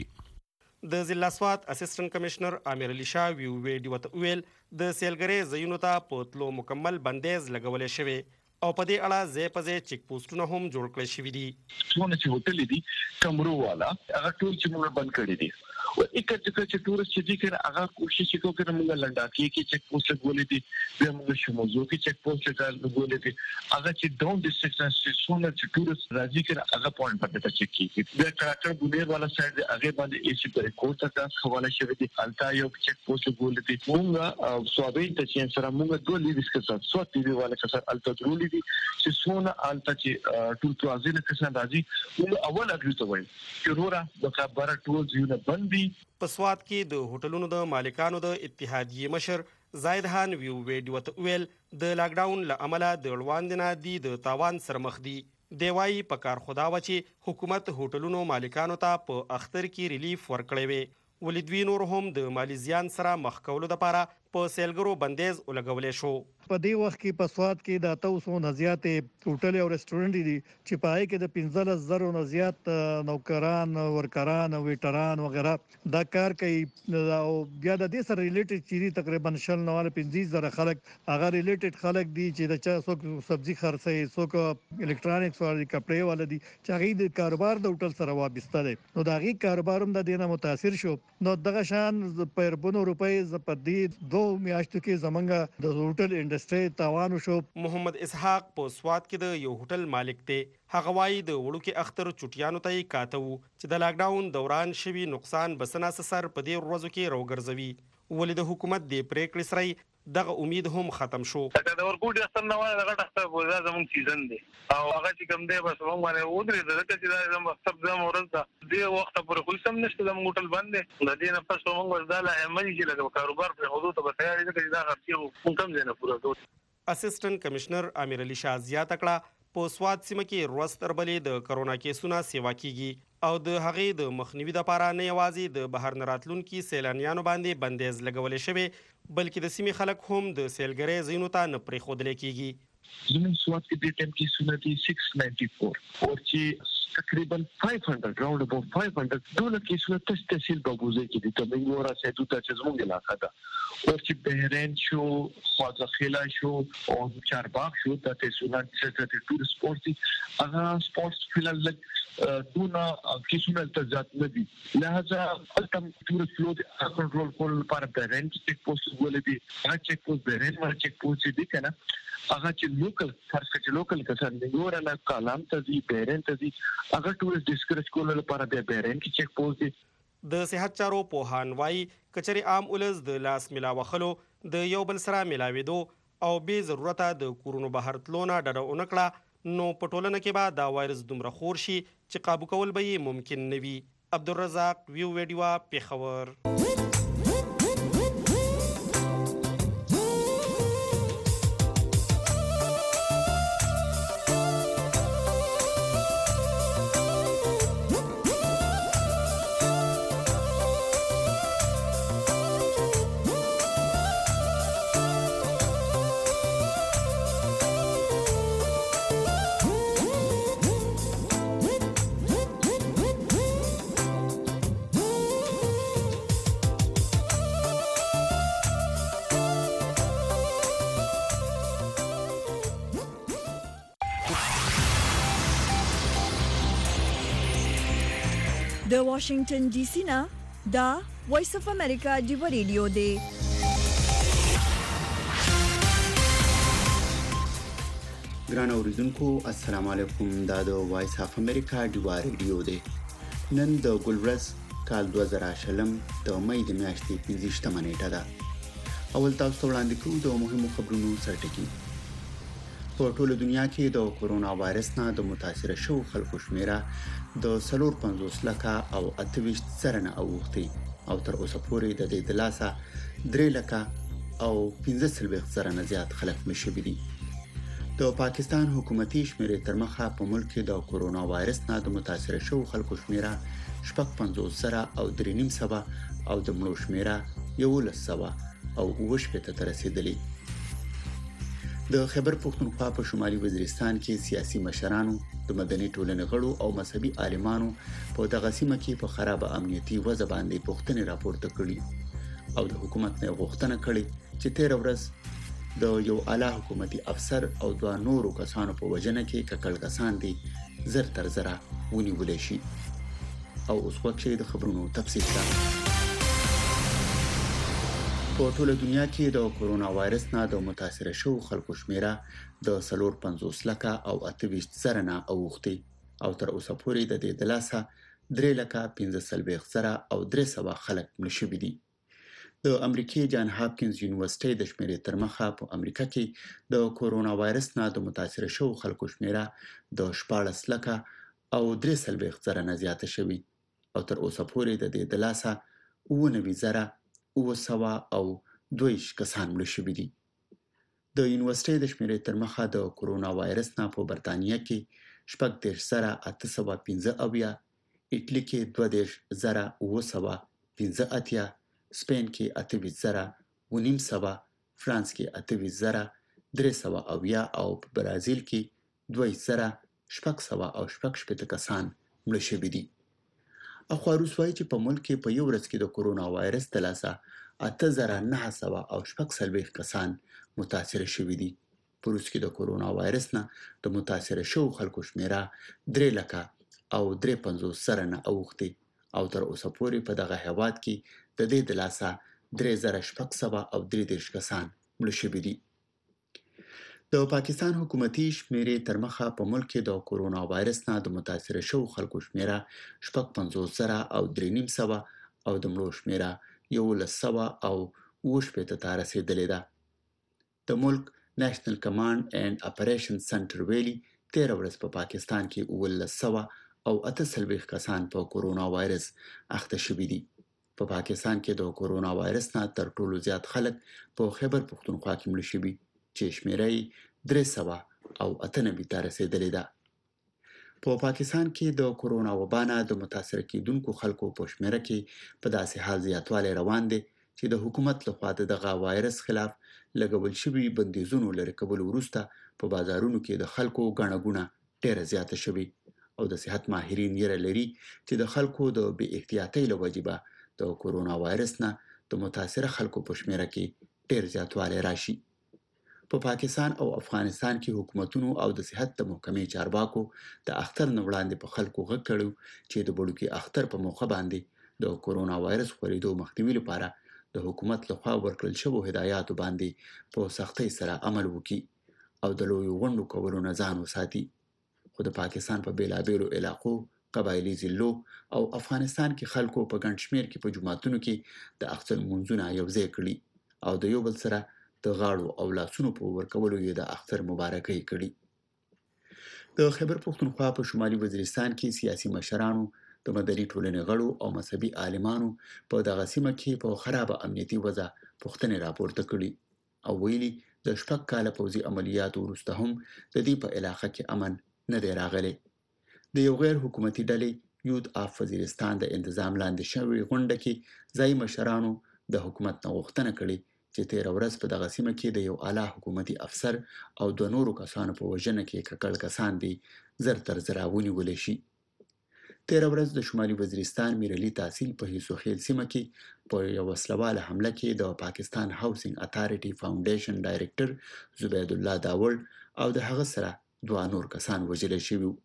د ضلع سواد اسسټنټ کمشنر امیر علي شاه وی ویډیو ته ویل د سیلګرې زینو ته پوتلو مکمل بندیز لګولې شوی او په دې اړه زې په زې چک پوسټونه هم جوړ کړل شوی دي. څونه چې هوټل دي کمرو والا هغه ټول چې موږ بند کړی دي او اکه چې ټورست چې دي کړه هغه کوشش وکړو چې موږ لنډاکي کې چک پوسټ لګولې دي بیا موږ شموزو کې چک پوسټ لګولې دي هغه چې ډاون ډیسټریکټ چې څونه چې ټورست راځي کړه هغه پوینټ په دې چې کې بیا کراچۍ بونیر والا سایډ هغه باندې ای سی پر کوټ ته حواله شوی دي التا یو چک پوسټ لګولې دي موږ سوابین ته چې سره موږ دوه لیډز کې سره سو ټي وی والا کې سره التا درولې دي چې څونه التا چې ټول توازن کې سره راځي موږ اول اګری ته وایي چې ورا د خبره ټول ځونه بندي. په سواد کې د هوټلونو د مالکانو د اتحادیې مشر زاید خان ویو ویډیو ته ویل د لاک ډاون له امله د لوړاندنه دي د تاوان سره مخ دي. دی وايي په کار خدا و چې حکومت هوټلونو مالکانو ته په اختر کې ریلیف ورکړی وي ولې دوی نور هم د مالی زیان سره مخ کولو لپاره په سیلګرو بندیز ولګولې شو. په دې وخت کې په سواد کې د تاسو نه زیات هوټل او رستورانټ دي چې پای کې د پنځه زره نه زیات نوکران ورکران او ویټران وغیرہ دا کار کوي او بیا د دې سره ریلیټډ چیرې تقریبا شل نه ول پنځه زره خلک هغه ریلیټډ خلک دي چې د چا څوک سبزي خرڅي څوک الکترونیکس او کپړې ول دي چې هغه د کاروبار د هوټل سره وابسته دي نو دا غي کاروبار هم د دینه متاثر شو. نو دغه شان په ربونو روپۍ په دې دوه میاشتو کې زمونږ د هوټل تاوان شو. محمد اسحاق په سواد کې د یو هوټل مالک دی. هغه وايي د وړو کې اختر چټیانو ته کاته وو چې د لاک ډاون دوران شوی نقصان بسنه سر په دې ورځو کې راوګرځوي ولې د حکومت د پریکړې سره دغه امید هم ختم شو. دا د ورکوټ اختر نه وای دغه اختر بوزا زمون سیزن دی او هغه چې کوم دی بس موږ باندې ودرې دغه چې دا زموږ اختر زموږ ورځ ده دی وخت پر خو سم نشته زموږ هوټل باندې د دې نه پس موږ وردا لا عملي چې لږ کاروبار پر حدود ته تیاری ده چې دا خرڅي کوم کم ځای نه پوره دوه. اسسټنټ کمشنر امیر علي شاه زیاته کړه په سواد سیمه کې روز تر بلې د کرونا کیسونه سیوا کیږي او د هغې د مخنیوي لپاره نه یوازې د بهر نه راتلونکي سیلانیانو باندې بندیز لګولې شوی بلکې د سیمې خلک هم د سیلګرۍ ځایونو ته نه پرېښودل کیږي. زموږ سواد کې د ټیم کې سونه دي six ninety-four او چې تقریبا five hundred راوند اباوت five hundred ډول کې سونه تاسو تحصیل بابوزه کې د تمنګورا سیدو ته چې زموږ علاقه ده او چې بهرین شو خواځخیلا شو او چارباغ شو د تاسو نه چې د ټور سپورت هغه سپورت فلل دونه کیسونه تزات نه دي لہذا التم ټور فلو د کنټرول کول لپاره بهرین چیک پوسټ ولې دي هغه چیک پوسټ بهرین ور چیک پوسټ دي کنه هغه چې لوکل فرض چې لوکل کسان دی ګور نه کالام ته دی بهرین ته دی هغه ټورست ډیسکریج کول لپاره د بهرین کې چیک پوسټ دي. د صحت چارو پوهان وايي کچري عام ولز د لاس ملاوخلو د یو بل سره ملاوېدو او به ضرورت د کورونو بهر تلونه ډډه اونکړه نو په ټولنه کې به دا وایرس دومره خور شي چې قابو کول به ممکن نه وي. عبدالرزاق ویو ویډیو پیښور. د واشنگټن ډي سي نه دا وایس اف امریکا دی ریډیو دی. ګران اوریدونکو السلام علیکم. دا د وایس اف امریکا دی ریډیو دی. نن د ګلورس کال دوه زره شلم د مې د میاشتې پنځه نیټه ده. اول تاسو وړاندې کوو د مهمو خبرونو سرټکی. په ټوله دنیا کې د کورونا وایرس نه د متاثر شوو خلکو شمیره د څلور پنځوس لکه او اته ویشت زره نه اوښتي او تر اوسه پورې د دې د لاسه درې لکه او پنځه څلوېښت زره نه زیات خلک مړه شوي دي. د پاکستان حکومتي شمیرې تر مخه په ملک کې د کورونا وایرس نه د متاثر شوو خلکو شمیره شپږ پنځوس زره او درې نیم سوه او د مړو شمیره یولس سوه او اوه شپېته ته رسیدلې. د خیبر پښتونخوا په شمالي وزیرستان کې سیاسي مشرانو د مدني ټولنې غړو او مذهبي عالمانو په دغه سیمه کې په خراب امنیتي وضع باندې پوښتنې راپورته کړې او د حکومت نه غوښتنه کړې چې تیر ورځ د یو اعلی حکومتي افسر او دوه نورو کسانو په وجنه کې ککړ کسان دي زر تر زره ونیول شي. او اوس وخت د خبرونو تفصیل ده. په ټوله دنیا کې د کورونا وایرس نه د متاثر شوو خلکو شمیره د څلور پنځوس لکه او اته ویشت زره نه اوښتي او تر اوسه پورې د دې د لاسه درې لکه پنځه څلوېښت زره او درې سوه خلک مړه شوي دي. د امریکای جان هاپکینز یونیورسيټي د شمیرې تر مخه په امریکا کې د کورونا وایرس نه د متاثر شوو خلکو شمیره د شپاړس لکه او درې څلوېښت زره نه زیاته شوي او تر اوسه پورې د دې د لاسه اوه نوي زره اوه سوه او دویش کسان مړه شوي دي. د یونیورسيټي د شمیرې تر مخه د کورونا وایرس نه په برتانیا کې شپږ دېرش زره اته سوه پنځه اویا، ایټلی کې دوه دېرش زره اوه سوه پنځه اتیا، سپین کې اته ویشت زره اوه نیم سوه، فرانس کې اته ویشت زره درې سوه اویا او په برازیل کې دوه ویشت زره شپږ سوه او شپږ شپېته کسان مړه شوي دي. اخوا روس وایي چې په ملک کې په یو ورځ کې د کورونا وایرس د لاسه اته زره نهه سوه او شپږ څلوېښت کسان متاثر شوي دي. په روس کې د کورونا وایرس نه د متاثر شوو خلکو شمیره درې لکه او درې پنځوس زره نه اوښتي او تر اوسه پورې په دغه هیواد کې د دې د لاسه درې زره شپږ سوه او درې دېرش کسان مړه شوي دي. د پاکستان حکومتي شمیرې تر مخه په ملک کې د کورونا وایرس نه د متاثر شوو خلکو شمیره شپږ پنځوس زره او درې نیم سوه او د مړو شمیره یولس سوه او اوه شپېته ته رسیدلې ده. د ملک نېشنل کمانډ اینډ اپریشن سنټر ویلي تیر ورځ په پاکستان کې اوولس سوه او اته څلوېښت کسان په کورونا وایرس اخته شوي دي. په پاکستان کې د کورونا وایرس نه تر ټولو زیات خلک په خیبر پښتونخوا کې مړه شوي چې شمیره یې درې سوه او اته نوي ته رسیدلې ده. په پاکستان کې د کورونا وبا نه د متاثر کیدونکو خلکو په شمیره کې په داسې حال زیاتوالی روان دی چې د حکومت لخوا د دغه وایرس خلاف لګول شوي بندیزونو لرې کولو وروسته په بازارونو کې د خلکو ګڼه ګوڼه ډېره زیاته شوې او د صحت ماهرین یې لري چې د خلکو د بې احتیاطۍ له وجې به د کورونا وایرس نه د متاثر خلکو په شمیره کې ډېر زیاتوالی راشي. په پا پاکستان او افغانستان کې حکومتونو او د صحت د محکمې چارواکو د اختر نه وړاندې په خلکو غږ کړو چې د بړوکي اختر په موخه باندې د کورونا وایرس خورېدو مخنیوي لپاره د حکومت لخوا ورکړل شوو هدایاتو باندې په سختۍ سره عمل وکړي او د لویو غونډو کولو نه ځان وساتي. خو د پاکستان په بیلابیلو علاقو، قبایلي ضلعو او افغانستان کې خلکو په ګڼ شمېر کې په جوماتونو کې د اختر لمونځونه یوځای کړي او د یو بل سره د غاړو او لاسونو په ورکولو یې د اختر مبارکۍ کړي. د خیبر پښتونخوا په شمالي وزیرستان کې سیاسي مشرانو د مدني ټولنې غړو او مذهبي عالمانو په دغه سیمه کې په خراب امنیتي وضع پوښتنې راپورته کړي او ویلي د شپږ کاله پوځي عملیاتو وروسته هم د دې په علاقه کې امن نه دی راغلی. د یو غیر حکومتي ډلې یوت اف وزیرستان د انتظام لاندې شوی غونډه کې ځایي مشرانو د حکومت نه غوښتنه کړې چې تیر ورځ په دغه سیمه کې د یو اعلی حکومتي افسر او د نورو کسانو په وژنه کې ککړ کسان دي زر تر زره ونیول شي. تیر ورځ د شمالي وزیرستان میرعلي تحصیل په هیڅو خیل سیمه کې په یو وسلواله حمله کې د پاکستان هاوسینګ اتھارټي فاونډیشن ډایریکټر زبید الله داوړ او د هغه سره دوه نور کسان وژل شوي.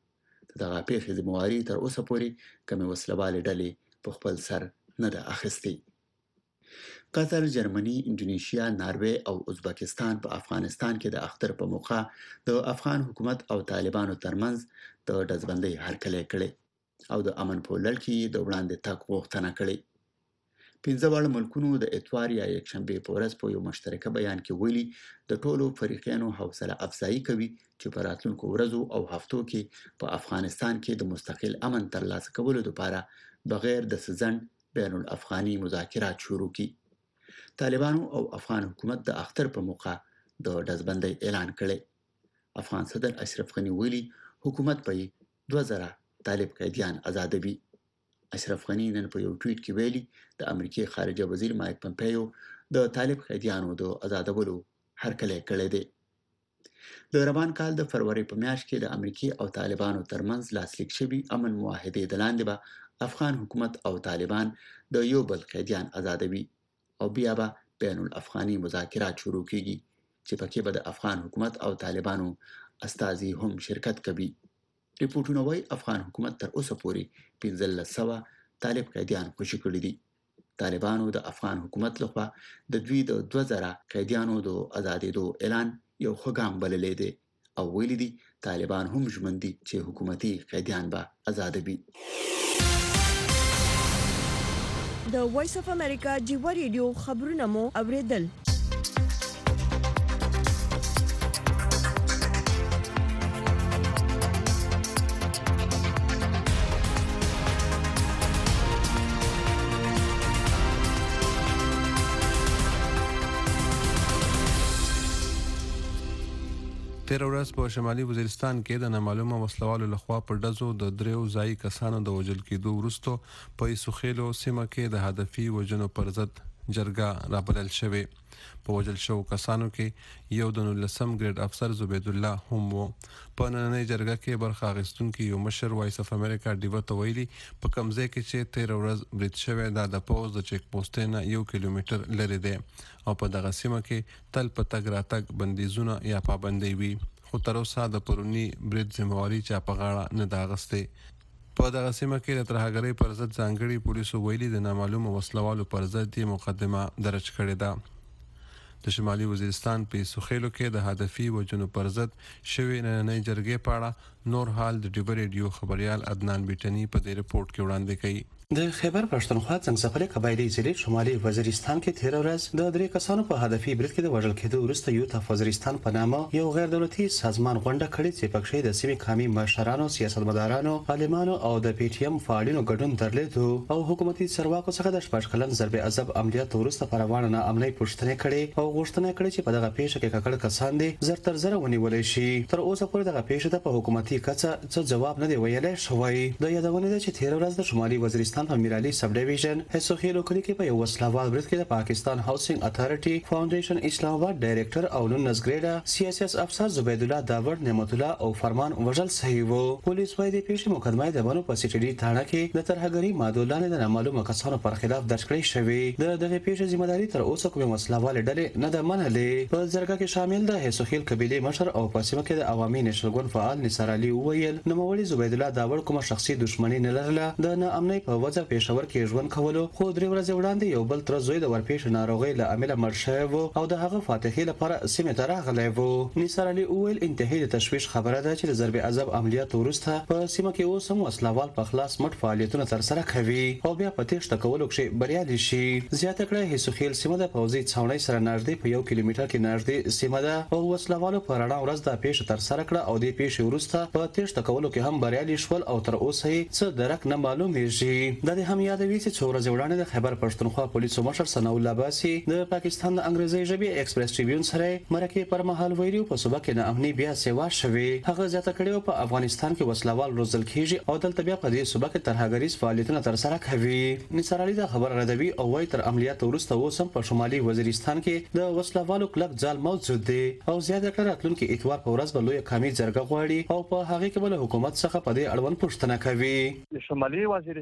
دغه پیښې ذمہواري تر اوسه پورې کومې وسلوالې ډلې په خپل سر نه ده اخیستې. قطر، جرمني، انډونیشیا، ناروې او ازبکستان په افغانستان کې د اختر په موقع د افغان حکومت او طالبانو ترمنځ د ډزبندۍ هرکلی کړي او د امن په لړ کې د وړاندې تګ غوښتنه کړې. پنځه واړه ملکونو د اتوار یا یکشنبې په ورځ په یو مشترکه بیان کې ویلي د ټولو فریقینو حوصله افزایی کوي چې په راتلونکو ورځو او هفتو کې په افغانستان کې د مستقل امن ترلاسه کولو لپاره بغیر د سزن بین الافغاني مذاکرات شروع کړي. طالبانو او افغان حکومت د اختر په موقع د ډزبندۍ اعلان کړي. افغان صدر اشرف غنی ویلي حکومت په دوه زره طالب قیدیان آزادوي. اشرف غنی نن په یو ټویټ کې ویلي د امریکای خارجه وزیر مایک پمپیو د طالب قیدیانو د آزادولو هرکلی کړی دی. د روان کال د فروری په میاشت کې د امریکای او طالبانو ترمنځ لاسلیک شوی امن معاهدې د لاندې به افغان حکومت او طالبان د یو بل قیدیان آزادوي او بیا به بین الافغاني مذاکرات شروع کیږي چې پکې به د افغان حکومت او طالبانو استازي هم شرکت کوي. ریپورتونه وايي افغان حکومت تر اوسه پورې پنځلس سوه طالب قیدیان خوشي کړي دي. طالبانو د افغان حکومت لخوا د دوی د دوه زره قیدیانو د آزادېدو اعلان یو ښه ګام بللی دی او ویلي دي طالبان هم ژمن دي چې حکومتي قیدیان به آزادوي. د وایس اف امریکا جیوا ریډیو خبرونه مو اوریدل. تیر ورځ په شمالي وزیرستان کې د نامعلومه وسلوالو لخوا په ډزو د دریو ځایي کسانو د وژل کېدو وروسته په یسوخیلو سیمه کې د هدفي وژنو پر ضد جرګه رابلل شوې. په وژل شوو کسانو کې یو د نولسم ګریډ افسر زبید الله هم و. په نننۍ جرګه کې برخه اخیستونکي یو مشر وایس اف امریکا ډیوه ته ویلي په کوم ځای کې چې تیر ورځ برید شوی دا د پوز د چیک پوسټ نه یو کیلومتر لرې دی او په دغه سیمه کې تل په تګ راتګ بندیزونه یا پابندۍ وي. خو تر اوسه د پرونی برید ذمہواري چا په غاړه نه ده اخیستې. په دغه سیمه کې د ترهګرۍ پر ضد ځانګړي پولیسو ویلي د نامعلومه وسلوالو پر ضد یې مقدمه درج کړې ده. د شمالي وزیرستان په یسوخیلو کې د هدفي وژنو پر ضد شوې نننۍ جرګې په اړه نور حال د ډیبر ریډیو خبريال عدنان بیټني په دې رپورت کې وړاندې کوي. د خیبر پښتونخوا څنګه قبایلی ضلع شمالي وزیرستان کې تیر ورځ د درې کسانو په هدفي برید کې د وژل کېدو وروسته یو تف وزیرستان په نامه یو غیر دولتي سازمان غونډه کړې چې پکې د سیمې قومي مشرانو، سیاستمدارانو، عالمانو او د پی ټی ایم فعالینو ګډون درلود او حکومتي چارواکو څخه د شپږ کلن ضرب عذاب عملیات وروسته پر روانه امنیتي پوښتنه کړې او غوښتنه کړې چې په دغه پیښه کې ککړ کسان دي زر تر زر ونیول شي. تر اوسه پورې دغه پیښه د په حکومتي کچه څه جواب نه دی ویلای شوی. د یادونه ده چې تیر ورځ د شمالي وزیرستان په میرالي سب ډیویژن هڅوخیلو کلی کې په یو وسلوال برید کې د پاکستان هاوسینګ اتھارټي فاونډیشن اسلام آباد ډایریکټر او نونس ګریډا سی ایس ایس افسر زبید الله داور نعمت الله او فرمان وژل شوی وو. پولیس وايي د پیښې مقدمه د بنو په سي ټي ډي تھانه کې د ترهګری مادولانه د نامعلومه کسانو پر خلاف درج کړی شوی. د دغه پیښې ذمہ داری تر اوسه کومه وسلوال ډلې نه ده منلې. په جرګه کې شامل د هڅوخیل قبيله مشر او په سیمه کې د عوامي نشلګون فعال نثار علي وویل نوموړي زبید الله داور کومه شخصي دښمنی نه لرله. د ناامنۍ په وجه پېښور کې ژوند کولو خو درې ورځې وړاندې یو بل تر زوی د ورپېښ ناروغي له امله مړ شوی و او د هغه فاتحې لپاره سیمه ته راغلی و. نثار علي وویل انتهایی د تشویش خبره ده چې د ضرب عذاب عملیات وروسته په سیمه کې اوس هم وسلوال په خلاص مټ فعالیتونه ترسره کوي او بیا په تېښته کولو کې بریالي شي. زیاته کړه هڅوخیل سیمه د پوځي څاونۍ سره نږدې په یو کیلومتر کې نږدې سیمه ده او وسلوالو په رڼا ورځ د پیښه ترسره کړه او د پیښې وروسته په تېښته کولو کې هم بریالي شول او تر اوسه یې څه درک نه معلومیږي. د دې هم یادوي چې څو ورځې وړاندې د خیبر پښتونخوا پولیسو مشر ثنا الله باسي د پاکستان د انګریزي ژبې ایکسپریس ټریبیون سره مرکه پر مهال ویلو په صوبه کې نه امني بیا سیوا شوي. هغه ځکه کړي په افغانستان کې وسلوال روزل کیږي او دلته بیا په دې صوبه کې ترهګریز فعالیتونه ترسره کوي. نثار علي دا خبر ردوي او وايي تر عملیات وروسته اوس هم په شمالي وزیرستان کې د وسلوالو کلک ځال موجود دی او زیاته کړه راتلونکي اتوار په ورځ به لوی قومي جرګه غواړي او په هغه کې به حکومت څخه په دې اړوند پوښتنه کوي. شمالي وزیرستان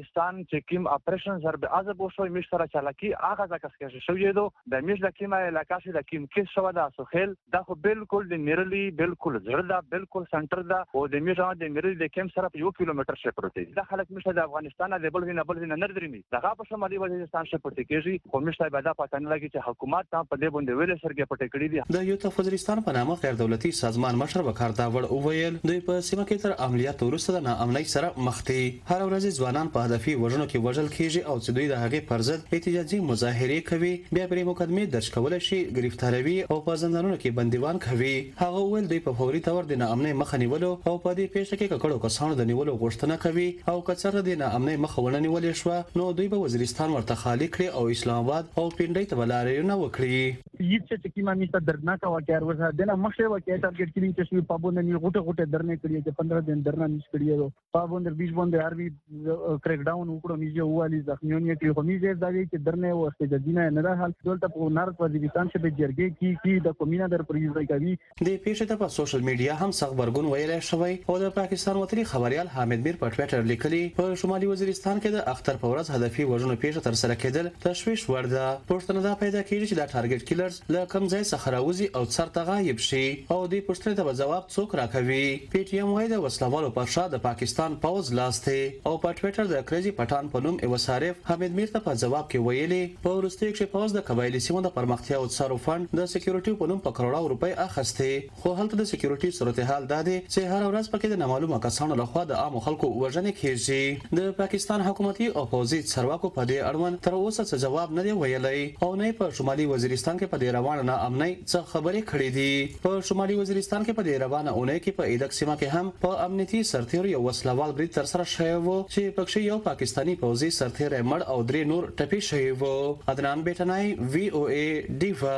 چې کیم اپریشن ضرب عذاب وشو مش سره چلاکی هغه ځکه چې شوې دو د مش د کیمه علاقې چې د کیم کې شو دا سوخل دا خو بالکل د میرلی بالکل زړه بالکل سنټر دا او د میش د میرلی د کیم سره یو کیلومتر شي پروت دی دا خلک مشه د افغانستان د بل نه بل نه نردري دغه په شمالي وزیرستان شي پروت کېږي خو مشه به دا پاتن لګي چې حکومت ته په دې باندې ویل سرګه پټ کړی دي د یوتا وزیرستان په نامه غیر دولتي سازمان مشر وکړ دا وړ او ویل دوی په سیمه کې تر عملیات وروسته د ناامنۍ سره مخ دي هر ورځ ځوانان په هدفي وژنو کې وژل کیږي او چې دوی د هغې پر ضد احتجاجي مظاهره کوي بیا پرې مقدمه درج کول شي گرفتاروي او په زندانونو کې بندیوان کوي هغه ویل دوی په فوري تور د ناامنۍ مخه نیولو او په دې پیښه کې ککړو کسانو د نیولو غوښتنه کوي او کڅر د ناامنۍ مخه ونه نیولې شو نو دوی په وزیرستان ورته خالی کړي او اسلام آباد او پینډۍ ته ولارې نه وکړي هیڅ چې کیما میسته دردناک واقعیا ورته دنه مخه واقعیا ټارګټ کړي چې شوی پابوند نه غوټه غوټه درنه کړی چې پندرہ دن درنه نش کړی وو پابوند بیس باندې هر وی کریک ډاون وکړو میږي والی زخمیونه کې خو میږي دا چې درنه وسته د دینه نه حال دلته په نارت وزیرستان چې به جرګې کې کې د کومینه در پریز کوي د پیښې ته په سوشل میډیا هم څخبرګون ویلای شوی او د پاکستان وطني خبريال حامد میر په ټوئیټر لیکلي په شمالي وزیرستان کې د اختر په ورځ هدفي وژنو پیښه تر سره کېدل تشویش ورده پښتنه دا پیدا کیږي چې د ټارګټ کیلرز له کم ځای څخه راوځي او څرته غایب شي او د پښتنې ته جواب څوک راکوي پی ټی ایم وايي د وسلوالو پر شا د پاکستان پوز لاسته او په ټوئیټر د کریزي پټان په نوم ایوسارف حامد میر ته په جواب کې ویلي په ورستي کې پوز د قبایلی سیمو د پرمختیا او څارو فند د سکیورټي په نوم په کروڑو روپۍ اخیسته خو هلته د سکیورټي صورتحال دا دی چې هر ورځ پکې د نامعلومه کسانو لخوا د عام خلکو وژنې کیږي د پاکستان حکومتي او پوزي څرواکو په دې اړوند تر اوسه څه جواب نه دی ویلي او نه په شمالي وزیرستان کې په دې روانه ناامنۍ څه خبرې کړې دي په شمالي وزیرستان کې په دې روانه اونۍ کې په ایدک سیمه کې هم په امنیتي سرتیرو یو وسلوال برید تر سره شوی و چې پکې یو پاکستانی پوځي سرتیر مړ او درې نور ټپي شوی و عدنان بیٹنای وی او ای دیوا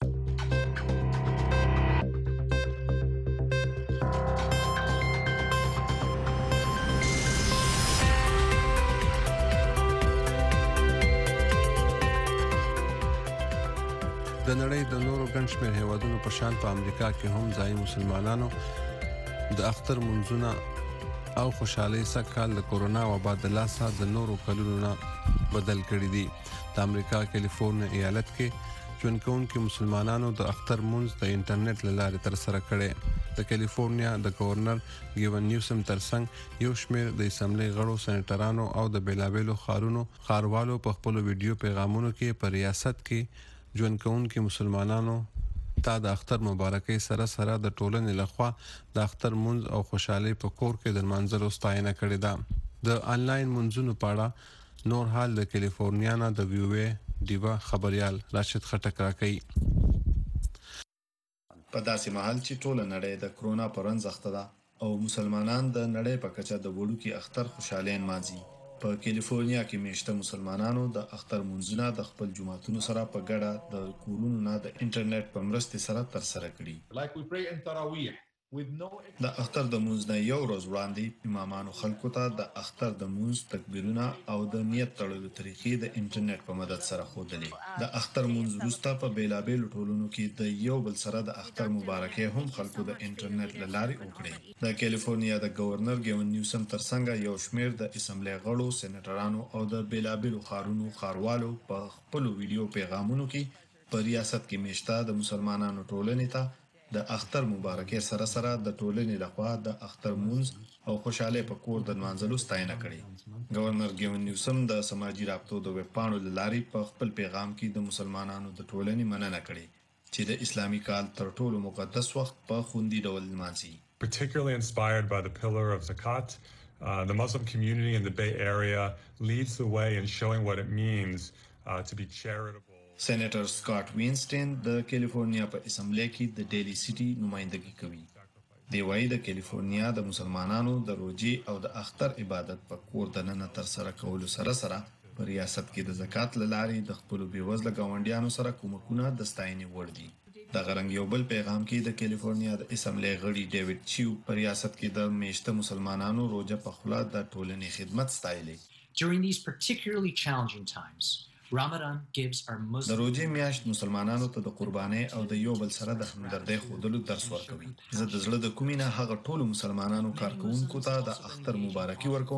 د نړۍ د نورو ګڼ شمېر هیوادونو په شان په امریکا کې هم ځایي مسلمانانو د اختر منځونه او خوشحالۍ سږکال د کورونا وبا د لاسه د نورو کلونو نه بدل کړي دي د امریکا کیلیفورنیا ایالت کې ژوند کوونکي مسلمانانو د اختر منځ د انټرنیټ له لارې ترسره کړی د کیلیفورنیا د گورنر ګیون نیوسم ترڅنګ یو شمېر د اسمبلی غړو سېنیټرانو او د بیلابېلو ښارونو ښاروالو په خپلو ویډیو پیغامونو کې په ریاست کې ژوند کوونکي مسلمانانو ته د اختر مبارکۍ سره سره د ټولنې لخوا د اختر منځ او خوشحالۍ په کور کې د لمانځلو ستاینه کړې ده د آنلاین منځونو په اړه نور حال د کیلیفورنیا نه د وی او ای دیوا خبريال راشد خټک راکوي په داسې مهال چې ټول نړۍ د کرونا پر وړاندې اخته ده او مسلمانان د نړۍ په کچه د وړوکي اختر خوشحالۍ نمانځي په کیلیفورنیا کې میشته مسلمانانو د اختر منځونه د خپل جماعتونو سره په ګډه د کورونو نه د انټرنیټ په مرسته سره ترسره کړي د اختر د منځ نه یو ورځ وړاندې امامانو خلکو ته د اختر د منځ تکبیرونه او د نیت تړلو طریقې د انټرنیټ په مدد سره ښودلې د اختر منځ وروسته په بیلابېلو ټولنو کې د یو بل سره د اختر مبارکۍ هم خلکو د انټرنیټ له لارې وکړې د کیلیفورنیا د گورنر ګیون نیوسم ترڅنګ یو شمېر د اسمبلی غړو سېنیټرانو او د بیلابېلو ښارونو ښاروالو په خپلو ویډیو پیغامونو کې په ریاست کې میشته د مسلمانانو ټولنې ته د اختر مبارکۍ سره سره د ټولنې لخوا د اختر منځ او خوشحالۍ په کور د نمانځلو ستاینه کړې گورنر ګیون نیوسم د سماجي رابطو د ویب پاڼو له لارې په خپل پیغام کې د مسلمانانو د ټولنې مننه کړې چې د اسلامي کال تر ټولو مقدس وخت په خوندي ډول نمانځي Particularly inspired by the pillar of zakat, uh, the Muslim community in the Bay Area leads the way in showing what it means uh, to be charitable. سېنیټر سکاٹ وینسټین د کیلیفورنیا په اسمبلی کې د ډیلی سټي نمائندګي کوي دی وايي د کیلیفورنیا د مسلمانانو د روزي او د اختر عبادت په کور دننه تر سره کولو سره سره په ریاست کې د زکات لارې د خپل بیوزله ګاونډیانو سره کومکونه د ستاینې وړ دي د غرنګ یو بل پیغام کې د کیلیفورنیا د اسمبلی غړي ډیوډ چیو په ریاست کې د میشته مسلمانانو روزه په خلا د ټولنې خدمت ستایلې. During these particularly challenging times, Ramadan gives our Muslim د روزې میاشت مسلمانانو ته د قربانۍ او د یو بل سره د همدردۍ ښودلو درس ورکوي. زه د زړه د کومې نه هغه ټولو مسلمانانو کارکوونکو ته د اختر مبارکي ورکوم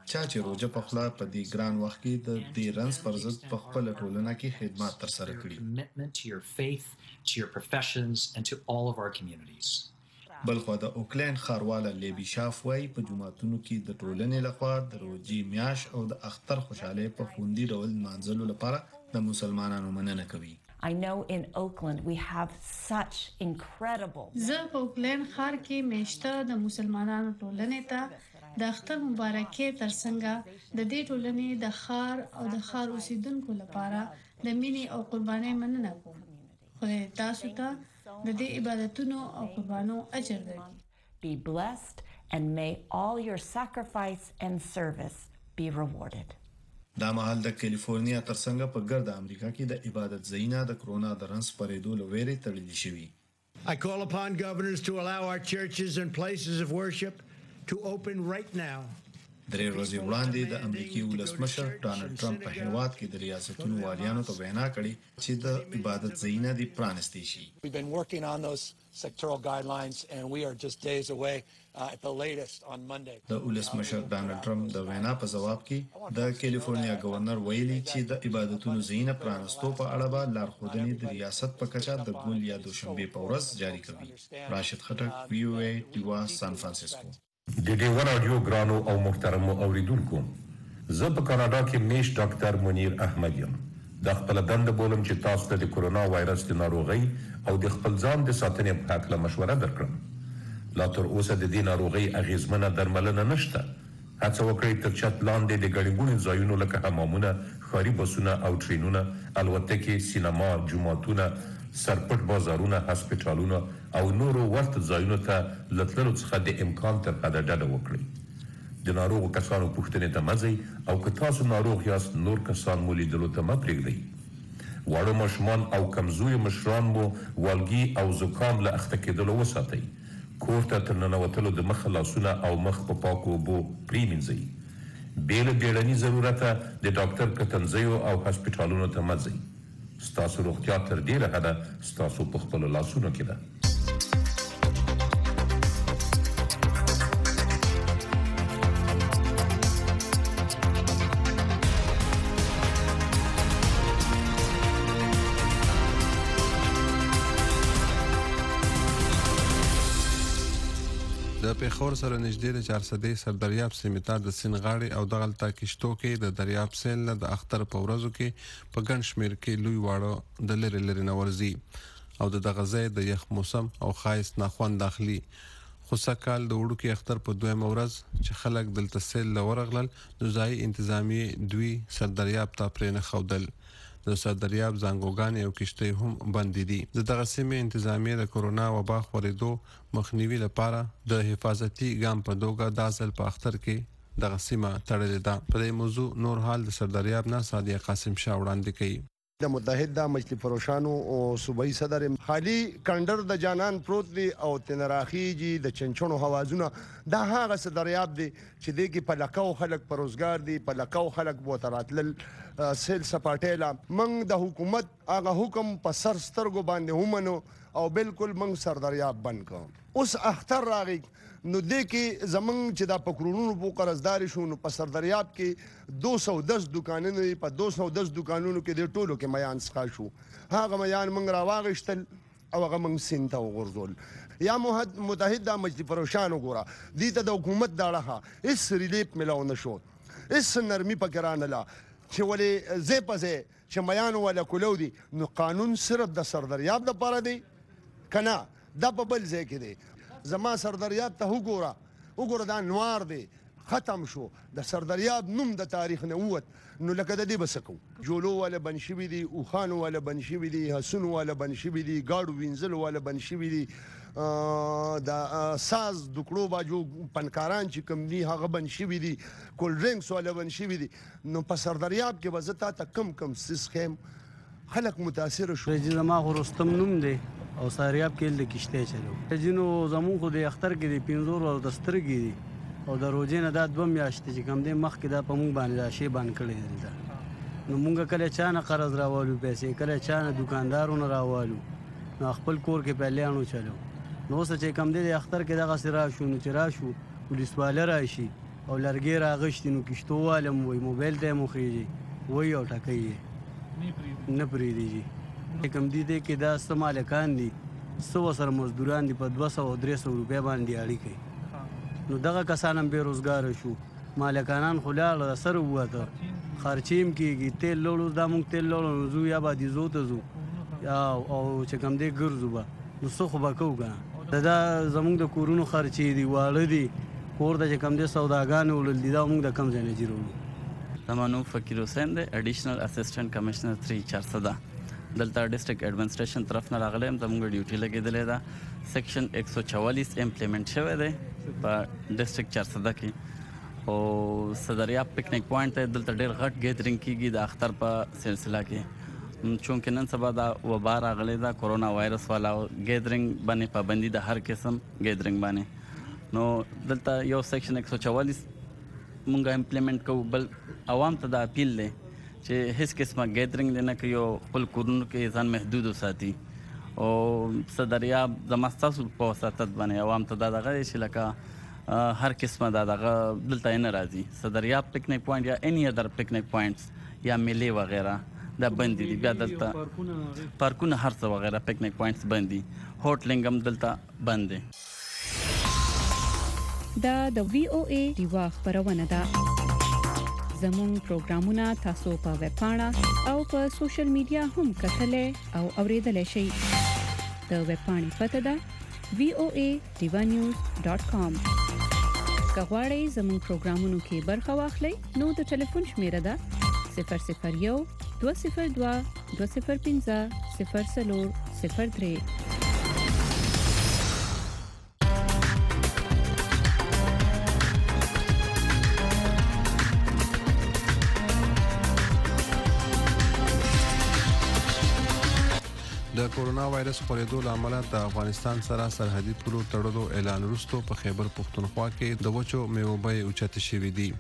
چا چې روزه په خلا په دې ګران وخت کې د دې رنس پر ضد په خپل ټولنه کې خدمات ترسره کړي. Commitment to your faith, to your professions and to all of our communities. بلخو د اوکلند ښاروال لیبي شاف وای په جمعتونو کې د ټولنې لخوا د روزي میاش او د اختر خوشاله په خوندي ډول مانځلو لپاره د مسلمانانو مننه کوي. I know in Oakland we have such incredible. زه په اوکلند ښار کې میشته د مسلمانانو ټولنې ته د اختر مبارکي ترڅنګ د دې ټولنې د ښار او د ښار اوسیدونکو لپاره د مینې او قربانۍ مننه کوم. خدای تاسو ته د دې عبادتونو او قربانو اجر درکړي. Be blessed and may all your sacrifice and service be rewarded. دا مهال د کالیفورنیا ترڅنګ په ګرد امریکا کې د عبادت ځایونه د کرونا د رنس پرېدو لوري تړلي شوي. I call upon governors to allow our churches and places of worship to open right now. درې ورځې وړاندې د امریکای ولسمشر ډانلډ ټرمپ په هیواد کې د ریاستونو والیانو ته وینا کړې چې د عبادت ځایونه د پرانستې شي. We've been working on those sectoral guidelines and we are just days away uh, at the latest on Monday. د ولسمشر ډانلډ ټرمپ د وینا په جواب کې د کالیفورنیا گورنر ویلي چې د عبادتونو ځایونه پرانستو په اړه به لارښودنې د ریاست په کچه د ګول یا دوشنبه په ورځ جاری کوي. راشد خټک، وی او ای ډیوا، سان فرانسیسکو. د ډیو رادیو ګرانو او محترمو اوریدونکو، زه په کاناډا کې میش ډاکټر منیر احمد یم. د خپل دنده بولم چې تاسو ته د کرونا وایرس د ناروغۍ او د خپل ځان د ساتنې په اړه مشوره درکړم. لا تر اوسه د دې ناروغۍ اغیزمنه درملنه نشته. هڅه وکړئ تر چت لاندې د ګڼګونو ځایونو لکه حمامونه، ښاري بسونه او ټرینونه، الوتکې، سینما، جوماتونه، سرپټ بازارونه، هسپتالونه او نورو ورته ځایونو ته له تللو څخه د امکان تر حده ډډه وکړئ. د ناروغو کسانو پوښتنې ته مه ځئ او که تاسو ناروغ یاست نور کسان مو لیدلو ته مه پرېږدئ. واړه ماشومان او کمزوري مشران مو والګي او زکام له اخته کېدلو وساتئ. کور ته تر ننوتلو د مخه لاسونه او مخ په پاکو اوبو پرېمینځئ. بې له بیړني ضرورته د ډاکټر کتنځیو او هسپتالونو ته مه ځئ. ستاسو روغتیا تر ډیره حده ستاسو په خپلو لاسونو کې ده. د پیښور سره نږدې د چار سدې سردریاب سیمې ته د سیند غاړې او دغلته کشتو کې د دریاب سیل نه د اختر په ورځو کې په ګڼ شمېر کې لوی واړه د لرې لرې نه ورځي او د دغه ځای د یخ موسم او ښایست ناخوند داخلي. خو سږکال د وړوکي اختر په دویمه ورځ چې خلک دلته سیل له ورغلل نو ځایي انتظامیې دوی سردریاب ته پرې نه ښودل. د سردریاب زنګوګانې او کشتۍ هم بندې دي. د دغه سیمې انتظامیې د کرونا وبا خورېدو مخنیوي لپاره د حفاظتي ګام په توګه دا ځل په اختر کې دغه سیمه تړلې ده. په دې موضوع نور حال د سردریاب نه صادق قاسم شاه وړاندې کوي. د متحد د مجلس فروشانو او صوبایي صدر خالی کندر د جانان پروت دی او تنراخیږي د چنچونو هوازونه دا هغه سدریاب دی چې دغه په لکاو خلک پر روزګار دی په لکاو خلک بوتراتل سیل سپاټیلا منګ د حکومت هغه حکم په سر سترګو باندې همنو او بالکل منګ سردریاب بند کو. اوس اختر راغی نو د کې زمنګ چې دا پکرونو په قرضداري شو نو په سردریاب کې دو سو دس دکانونه په دو سو دس دکانونو کې د ټولو کې میان څخه شو. هغه میان منګ راواغشتل او هغه منګ سینته وغورځول. یا متحد د مجلس فروشانو ګوره دې ته د حکومت داړه اس ریلیف ملاو نشو اس نرمي پکرانه لا چې ولې زې پځې چې میان ولا کولو دي نو قانون صرف د سردریاب لپاره دی کنه دا په بل ځای کې دی. زما سردریاب ته وګوره وګوره دا نوار دی ختم شو د سردریاب نوم د تاریخ نه ووت نو لکه د دې بسکو جولو والا بنشوي دي اوخانو والا بنشوي دي حسنو والا بنشوي دي گاډو وینځلو والا بنشوي دي د ساز دکړو باجو پنکاران چې کوم دي هغه بنشوي دي کول ډرینکس والا بنشوي دي نو په سردریاب کې وزتا ته کم کم سیس خیم خلک متاثر شو. زما خو رستم نوم دی او ساریاب کې د کشته چلو جنو زمون خو د اختر کې د پینزور او د سترګې دي او د روزې نه دا دوه میاشتې چې کوم دی مخکې دا په مونږ باندې دا شی باندې کړی دی نو مونږ کله چا نه قرض راوالو پیسې کله چا نه دکاندارونو راوالو نو خپل کور کې پهلیانو چلو نو څه چې کوم دی د اختر کې دغه سره شو نو چې راشو پولیس والا راشي او لرګي راغشتي نو کشتو والم وای موبایل ته مخېږي وای او ټکې نه پرېږدي کوم دي دی کې دا څه مالکان دي څه ورسره مزدوران دي په دوه سوه درې سوه روپۍ باندې اړي کوي نو دغه کسان هم بېروزګاره شو مالکانان خو لاړه سر ووته خرچیم کېږي تیل لوړو دا مونږ تیل لوړو نو ځو یا به دیزو ته ځو یا او چې کوم دی ګرځو به نو څه خو به کوو که نه دا زمونږ د کورونو خرچې دي واړه دي کور ته چې کوم دی سوداګانې وړل دي دا مونږ د کم ځای نه جوړوو زما نوم فقیر حسین دی اډیشنل اسسټنټ کمشنر تھری چارسده دلته ډسټرکټ ایڈمنسټریشن طرف نه راغلی یم زموږ ډیوټي لګېدلی ده سیکشن ایک سو چوالیس امپلیمنټ شوی دی په ډسټرکټ چارسده کې او صدریاب پکنیک پوینټ ته دلته ډېر غټ ګیدرینګ کېږي د اختر په سلسله کې چونکې نن سبا دا وبا راغلی ده کورونا وایرس والا ګیدرینګ باندې پابندي د هر قسم ګیدرینګ باندې نو دلته یو سیکشن ایک سو چوالیس مونږ امپلیمنټ کوو بل عوام ته دا اپیل دی چې هیڅ قسمه ګیدرینګ دی نه کوي او خپل کورونو کې ځان محدود وساتي او صدریاب زما ستاسو په وساطت باندې عوام ته دا دغه دی چې لکه هر قسمه دا دغه دلته نه راځي صدریاب پکنیک پوینټ یا اني ادر پکنیک پوینټس یا میلې وغیرہ دا بند دي بیا دلته پارکونه هر څه وغیرہ پکنیک پوینټس بند دي هوټلینګ هم دلته بند دي دا د وی او ای دیوا خبرونه ده زموږ پروګرامونه تاسو په ویب پاڼه او په سوشل میډیا هم کتلای او اوریدلای شئ د ویب پاڼې پته ده وی او ای دیوا نیوز ډاٹ کام کغواړئ زموږ پروګرامونو کې برخه واخلئ نو د ټلیفون شمیره ده صفر صفر یو دوه صفر دوه دوه صفر پنځه صفر څلور صفر درې د کورونا وایرس خپرېدو له امله د افغانستان سره سرحدي پولو تړلو اعلان وروسته په خیبر پښتونخوا کې د وچو میوو بیې اوچتې شوې دي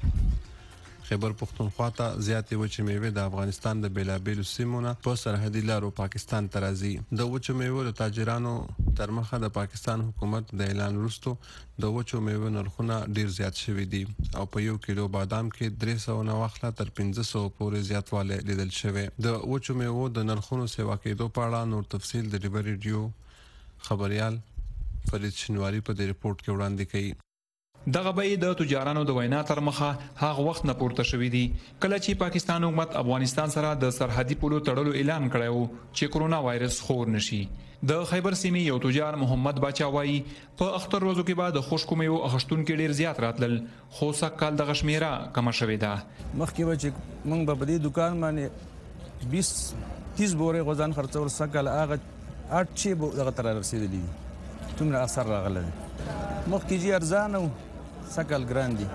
خیبر پښتونخوا ته زیاتې وچې میوې د افغانستان د بیلابیلو سیمو نه په سرحدي لارو پاکستان ته راځي د وچو میوو د تاجرانو تر مخه د پاکستان حکومت د اعلان وروسته د وچو میوو نرخونه ډیر زیات شوي دي او په یو کیلو بادام کې درې سوه نه واخله تر پنځه سوه پورې زیاتوالی لیدل شوی د وچو میوو د نرخونو سیوا کېدو په اړه نور تفصیل د ریبر ریډیو خبريال فرید شنواری په دې ریپورت کې وړاندې کوي دغه به د تجارانو د وینا تر مخه هغه وخت نه پورته شوې دي کله چې پاکستان حکومت افغانستان سره د سرحدي پولو تړلو اعلان کړی و چې کورونا وایرس خور نشي د خیبر سیمې یو تجار محمد باچا وایي په اختر ورځو کې بعد خشکو میوو اخیستونکي ډیر زیات راتلل خو سږکال دغه شمیره کمه شوې ده مخکې به چې موږ به په دې دوکان باندې بیس تیس بورې غوځان خرڅول سږکال هغه اټ چې دغه ته رارسېدلي دي دومره اثر راغلی دی مخکې چې ارزانه و سکل ګران دي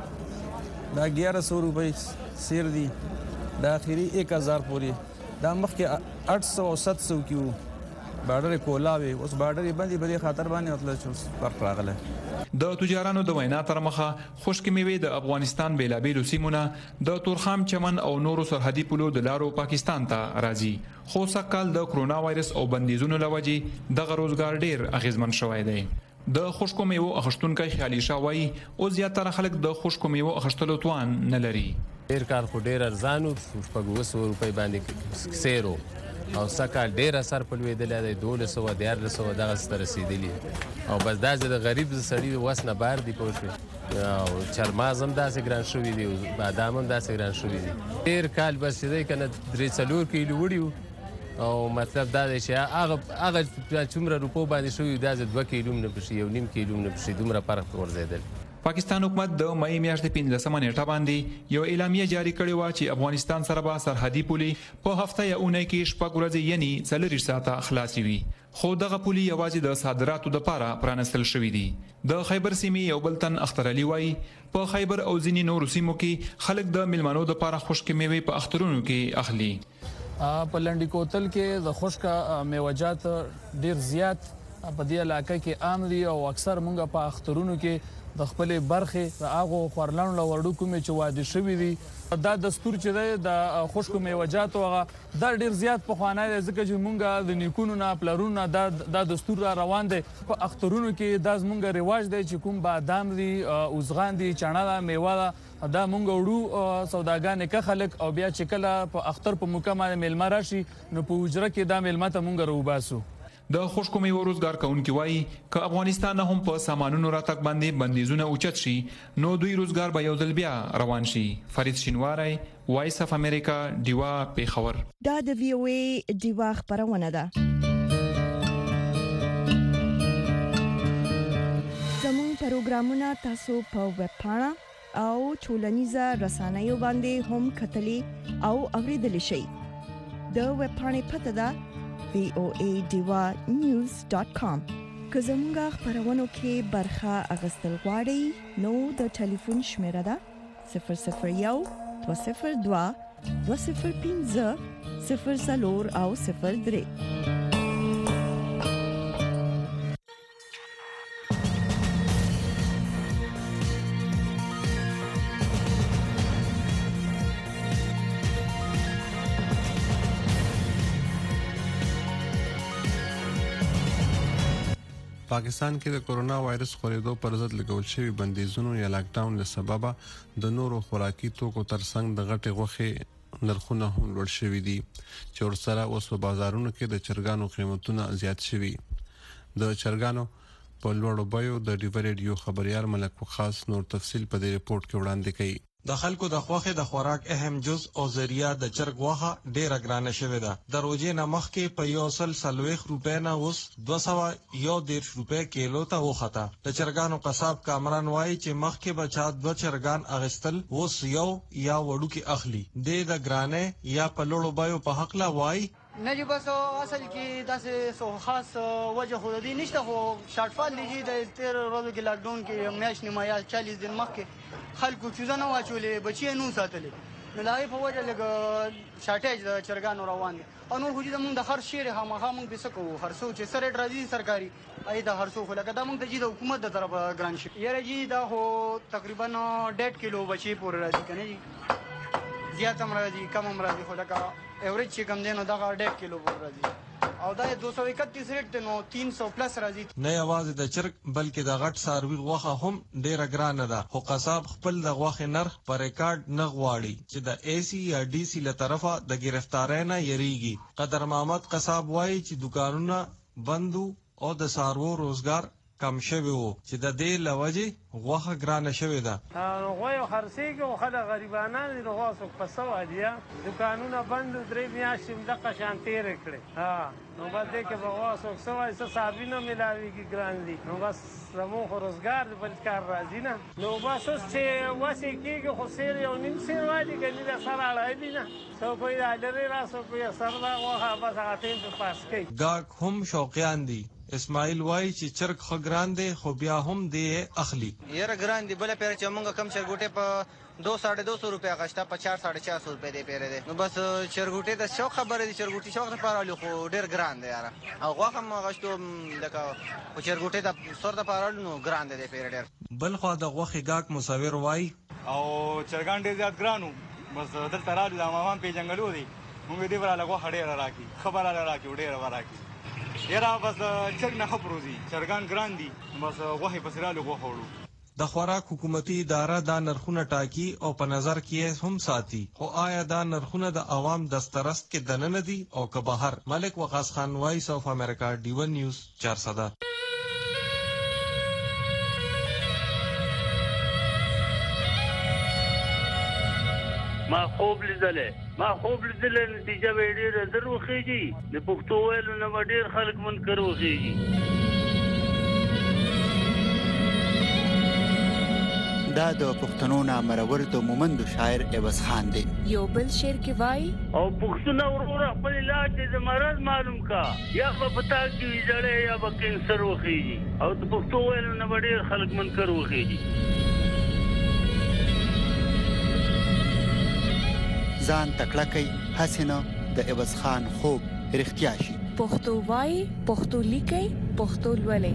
دا ګیاره سو روپۍ سیر دي دا اخري ایک هزار پورې دا مخکې اټ سو او ست سو کې وو بارډر کولاوي اوس بارډر باندې بلې خاطر باندې مطلب چې فرق راغلی د تجارانو د وینا تر مخه خشک میوې د افغانستان بیلابیلو سیمونه د تورخام چمن او نورو سرحدي پولو د لارو پاکستان ته راځي خو سږکال د کرونا وایرس او بندیزونو له وجې دغه روزګار ډیر اغیزمن شوی دی د خشکو میوو اخیستونکي خیالي شاوي او زیاتره خلک د خشکو میوو اخیستلو توان نه لري ډیر کار خو ډیر ارزانو شپږ اووه سوه روپۍ باندې سیرو او سږکال ډیر اثر په لوېدلی دی دولس سوه دیارلس سوه دغسې ته رسېدلي او بس داسې د غریب سړي وس نه بار دي پوه شوې او چرماز هم داسې ګران شوي دي بادام هم داسې ګران شوي دي ډېر کال بس چې دی که نه درې څلور کیلو وړي وو او مطلب دا دی چې هغه هغه څومره روپو باندې شوي دا زه دوه کیلو هم نه پشي یو نیم کیلو هم نه پشي دومره فرق ورځېدل پاکستان حکومت د مئی میاشتې پنځلسمه نیټه باندې یو اعلامیه جاری کړې وه چې افغانستان سره به سرحدي پولې په هفته یا اونۍ کې شپږ ورځې یعنی څلرویشت ساعته خلاصې وي خو دغه پولې یوازې د صادراتو دپاره پرانستل شوي دي د خیبر سیمې یو بل تن اختر علي وایي په خیبر او ځینې نورو سیمو کې خلک د میلمنو دپاره خشکې میوې په اخترونو کې اخلي په لنډي کوتل کې د خشکه میوجات ډیر زیات په دې علاقه کې عام دي او اکثر مونږ په اخترونو کې د خپلې برخې د هغو خورلنو له وړو کومې چې واده شوي دي دا دستور چې دی د خشکو میوهجاتو هغه دا ډېر زیات پخوانی دی ځکه چې مونږ د نیکونو نه پلرونو نه دا دا دستور را روان دی په اخترونو کې دا زمونږ رواج دی چې کوم بادام دي اوزغان دي چڼه ده میوه ده دا مونږ وړو سوداګانې که خلک او بیا چې کله په اختر په موقع باندې میلمه راشي نو په حجره کې دا میلمه ته مونږ راوباسو د خشکو میوو روزګار کوونکي وایي که افغانستان هم په سامانونو راتګ باندې بندیزونه اوچت شي نو دوی روزګار به یو ځل بیا روان شي. فرید شینواری، وایس اف امریکا، ډیوا پیښور. دا د وی او ای ډیوا خبرونه ده. زموږ پروګرامونه تاسو په ویب پاڼه او ټولنیزه رسنیو باندې هم کتلی او اوریدلی شئ. د ویب پاڼې پته ده وی او ای ډیوا نیوز ډاټ کام. که زموږ خبرونو کې برخه اخیستل غواړئ نو د ټلیفون شمیره ده صفر صفر یو دوه صفر دوه دوه صفر پنځه صفر څلور او صفر درې. پاکستان کې د کورونا وایرس خورېدو پر ضد لګول شوي بندیزونو یا لاک ډاون له سببه د نورو خوراکي توکو ترڅنګ د غټې غوښې نرخونه هم لوړ شوي دي چې ورسره اوس په بازارونو کې د چرګانو قیمتونه زیات شوي. د چرګانو په لوړو بیو د ډیو ریډیو خبريال ملک وقاص نور تفصیل په دې ریپورت کې وړاندې کوي. د خلکو د خوخه د خوراک اهم جز او ذریعہ د چرګ واخه ډیره ګرانه شوې ده. د روزې نه مخکې په یو سل سلويخ روپې نه اوس دوه سوه یو دیرش روپې کیلو ته وخته. د چرګانو قصاب کامران وایي چې مخکې بچا دوه چرګان اغستل اوس یو یا وړو کې اخلي. د ګرانه یا په لوړو بایو په حق لا وایي نه جو بس اصل کې داسې سو خاص وجه خو دې نشته خو شارټ فال لګي د تیر ورځو کې لاک ډاون کې میاشت نیمه یا چالیس دن مخکې خلکو چوزه نه واچولې بچي نو ساتلې نو لاغي په وجه لګ شارټیج د چرګانو روان دي او نور خو دې موږ د هر شیر هغه موږ به سکو هرڅو چې سره راځي سرکاري اې د هرڅو خو لګ دا موږ د جې د حکومت د طرفه ګران شي یره جی دا هو تقریبا ډېر کیلو بچي پور راځي کنه جی زیات هم راځي کم هم راځي خو لګ ایوریج چې کم دینو دا ډېر کیلو پور راځي او دا دو سو اکتیس ریټ نو تین سو پلس راځي. نه یوازې د چرګ بلکې د غټ ساروي غوخه هم ډیره ګرانه ده خو قصاب خپل د غوخه نرخ پر ریکارډ نه غواړي چې د ای سی یا ډي سی له طرفه د گرفتارۍ نه یریږي. قدر محمد قصاب وایي چې دکانونه بندو او د سارو روزګار کم شوی وو چې د دې لوجه غوخه ګرانه شوی ده. نو غوي خرسيږي او خلک غریبانه دي نو غوسو پسو هدیه دکانونه بند درې میاشتې د قشان تیر کړي ها نو بعد دې کې غوسو سوای څه صابینه ملاويږي ګران دي نو بس زمو روزګار بل کار راځي نه نو بس چې واسي کېږي خو سیر یو نیم سیر وایي کني د سره اړای دي نه سو کوئی راځي راسو کوئی سر دا غوخه بس هغه تیم په پاس کوي. گاګ هم شوقیان دي. اسماعیل وای چې چرګ خو ګران دی خو بیا هم دی اخلي. یره ګران دی بل پیر چې مونږ کم چرګوټه په دو ساڑھے دو سو روپے غشتا په چار ساڑھے چار سو روپے دی پیره دی نو بس چرګوټه د شوق خبره دی چرګوټي شوق لپاره لو خو ډیر ګران دی یاره او غوخه ما غشتو لکه او چرګوټه د سور د لپاره نو ګران دی پیره ډیر. بل خو د غوخه گاګ مصور وای او چرګان ډیر زیات ګرانو بس دلته راځي د مامان په جنگلو دی موږ دې ورا لغه خړې راکی خبره راکی ډیر راکی یرا بس چرګ نه خبروزي چرګان ګران دي بس غوخه پسراله غوخه وړو. د خوراک حکومتي اداره دا نرخونه ټاکي او په نظر کې هم ساتي خو آیا دا نرخونه د عوام دسترست کې دننه دي او که بهر. ملک وقاص خان وایس اف امریکا ډیو نیوز چارسده. ما خوب لیدلې ما خوب لیدلې نتیجه وړي درو خېږي د پښتو ویل نو ډېر خلک منکر وخېږي. دا د پښتنو نامرور د مومند شاعر عوض خان دی. یو بل شعر کې وای او پښتون ورور خپل علاج د مرض معلوم کا یا په پتا کې ویځړې یا په کینسر وخېږي او د پښتو ویل نو ډېر خلک منکر وخېږي. ځان تکړه کوي حسینه د عوض خان خوب رښتیا شي. پښتو وای، پښتو لیکي، پښتو لولئ.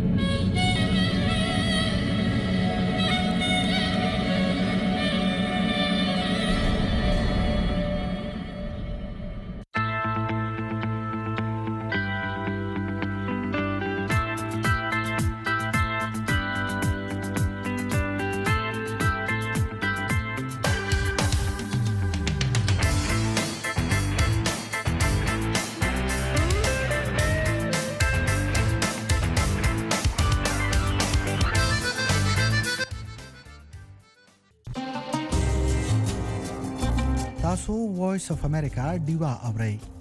تاسو وایس اف امریکا ډیوا اورئ.